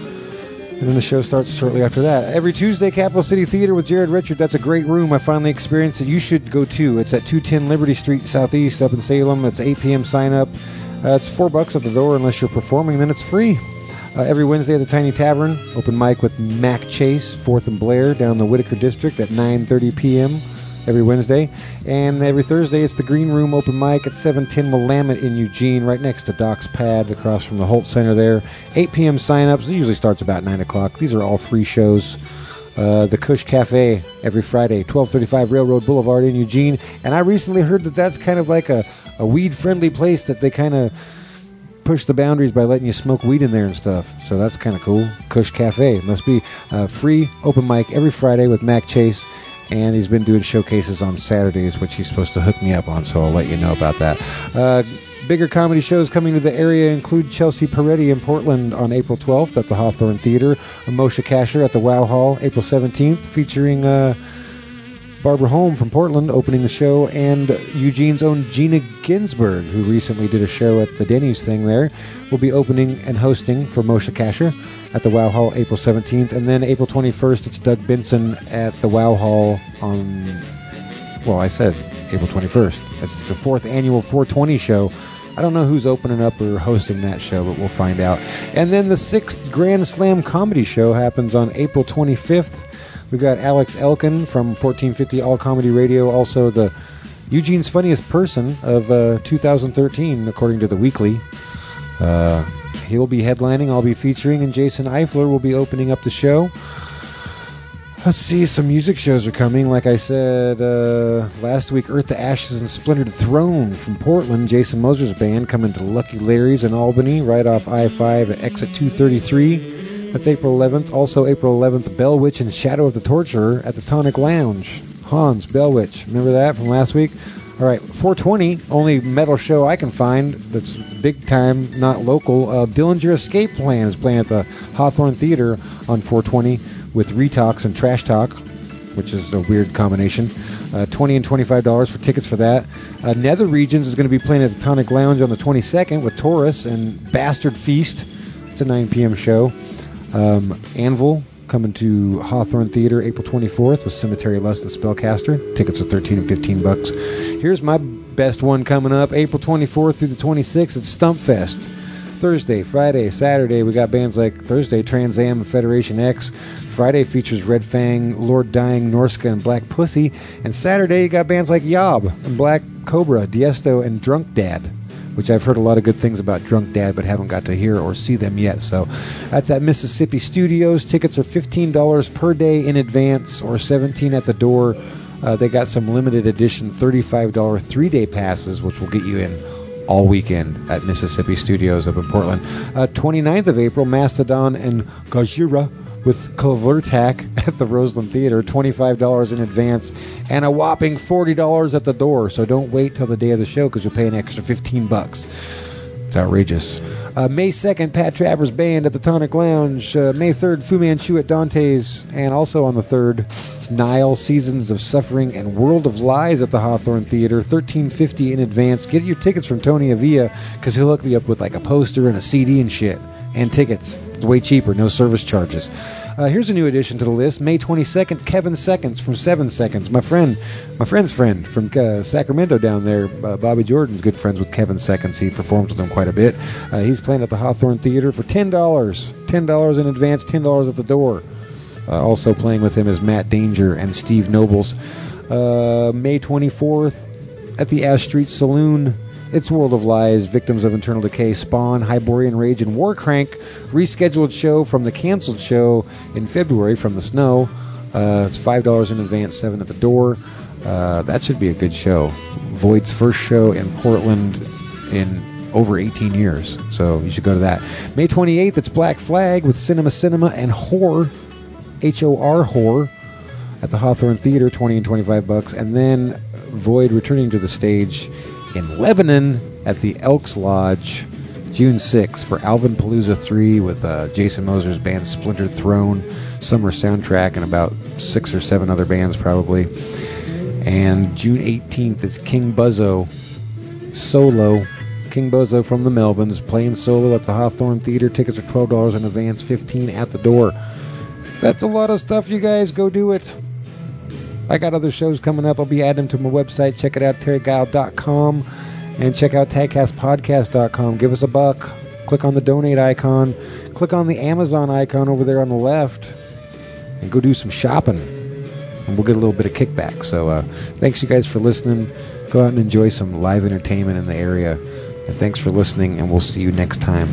And then the show starts shortly after that. Every Tuesday, Capital City Theater with Jared Richard. That's a great room. I finally experienced it. You should go too. It's at two ten Liberty Street Southeast up in Salem. It's eight p.m. sign up. Uh, it's four bucks at the door unless you're performing. Then it's free. Uh, every Wednesday at the Tiny Tavern, open mic with Mac Chase, fourth and Blair, down the Whitaker District at nine thirty p.m. every Wednesday. And every Thursday, it's the Green Room open mic at seven ten Willamette in Eugene, right next to Doc's Pad, across from the Holt Center there. eight p.m. sign-ups. It usually starts about nine o'clock. These are all free shows. Uh, the Kush Cafe every Friday, twelve thirty-five Railroad Boulevard in Eugene. And I recently heard that that's kind of like a, a weed-friendly place that they kind of push the boundaries by letting you smoke weed in there and stuff. So that's kind of cool. Kush Cafe. Must be a free open mic every Friday with Mac Chase. And he's been doing showcases on Saturdays, which he's supposed to hook me up on, so I'll let you know about that. Uh, bigger comedy shows coming to the area include Chelsea Peretti in Portland on April twelfth at the Hawthorne Theater, Moshe Kasher at the Wow Hall April seventeenth, featuring uh, Barbara Holm from Portland opening the show, and Eugene's own Gina Ginsburg, who recently did a show at the Denny's thing there, will be opening and hosting for Moshe Kasher at the Wow Hall April seventeenth. And then April twenty-first, it's Doug Benson at the Wow Hall on, well, I said April twenty-first. It's the fourth annual four twenty show. I don't know who's opening up or hosting that show, but we'll find out. And then the sixth Grand Slam Comedy Show happens on April twenty-fifth. We've got Alex Elkin from fourteen fifty All Comedy Radio, also the Eugene's Funniest Person of uh, two thousand thirteen, according to The Weekly. Uh, he'll be headlining, I'll be featuring, and Jason Eifler will be opening up the show. Let's see, some music shows are coming. Like I said uh, last week, Earth to Ashes and Splintered Throne from Portland. Jason Moser's band coming to Lucky Larry's in Albany, right off I five at exit two thirty-three. That's April eleventh. Also April eleventh, Bell Witch and Shadow of the Torturer at the Tonic Lounge. Hans, Bell Witch. Remember that from last week? All right, four twenty, only metal show I can find that's big time, not local. Uh, Dillinger Escape Plan is playing at the Hawthorne Theater on four twenty with Retox and Trash Talk, which is a weird combination. Uh, twenty and twenty-five dollars for tickets for that. Uh, Nether Regions is going to be playing at the Tonic Lounge on the twenty-second with Taurus and Bastard Feast. It's a nine p.m. show. Um, Anvil coming to Hawthorne Theater April twenty-fourth with Cemetery Lust and Spellcaster. Tickets are thirteen and fifteen bucks. Here's my best one coming up, April twenty-fourth through the twenty-sixth at Stump Fest. Thursday, Friday, Saturday, we got bands like Thursday, Trans Am and Federation X. Friday features Red Fang, Lord Dying, Norska, and Black Pussy. And Saturday, you got bands like Yob and Black Cobra, Diesto, and Drunk Dad, which I've heard a lot of good things about Drunk Dad, but haven't got to hear or see them yet. So that's at Mississippi Studios. Tickets are fifteen dollars per day in advance or seventeen dollars at the door. Uh, they got some limited edition thirty-five dollars three-day passes, which will get you in all weekend at Mississippi Studios up in Portland. Uh, twenty-ninth of April, Mastodon and Gojira with Kvertak at the Roseland Theater, twenty-five dollars in advance and a whopping forty dollars at the door. So don't wait till the day of the show because you'll pay an extra fifteen bucks. It's outrageous. Uh, May second, Pat Travers Band at the Tonic Lounge. Uh, May third, Fu Manchu at Dante's. And also on the third, it's Nile, Seasons of Suffering and World of Lies at the Hawthorne Theater, thirteen fifty in advance. Get your tickets from Tony Avila because he'll hook me up with like a poster and a C D and shit. And tickets. It's way cheaper, no service charges. Uh, here's a new addition to the list. May twenty-second, Kevin Seconds from Seven Seconds. My friend, my friend's friend from uh, Sacramento down there, uh, Bobby Jordan's good friends with Kevin Seconds. He performs with them quite a bit. Uh, he's playing at the Hawthorne Theater for ten dollars. ten dollars in advance, ten dollars at the door. Uh, also playing with him is Matt Danger and Steve Nobles. Uh, May twenty-fourth at the Ash Street Saloon. It's World of Lies, Victims of Internal Decay, Spawn, Hyborian Rage, and Warcrank. Rescheduled show from the canceled show in February from the snow. Uh, it's five dollars in advance, seven dollars at the door. Uh, that should be a good show. Void's first show in Portland in over eighteen years. So you should go to that. May twenty-eighth, it's Black Flag with Cinema Cinema and Horror, H O R Horror, at the Hawthorne Theater, twenty and twenty-five bucks. And then Void returning to the stage in Lebanon at the Elks Lodge, June sixth, for Alvin Palooza three with uh, Jason Moser's band Splintered Throne, Summer Soundtrack, and about six or seven other bands probably. And June eighteenth, it's King Buzzo solo. King Buzzo from the Melvins playing solo at the Hawthorne Theater. Tickets are twelve dollars in advance, fifteen dollars at the door. That's a lot of stuff, you guys. Go do it. I got other shows coming up. I'll be adding them to my website. Check it out, terry guile dot com. And check out tagcast podcast dot com. Give us a buck. Click on the donate icon. Click on the Amazon icon over there on the left. And go do some shopping. And we'll get a little bit of kickback. So uh, thanks, you guys, for listening. Go out and enjoy some live entertainment in the area. And thanks for listening, and we'll see you next time.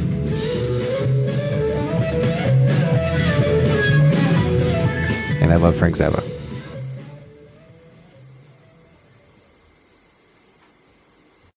And I love Frank Zappa.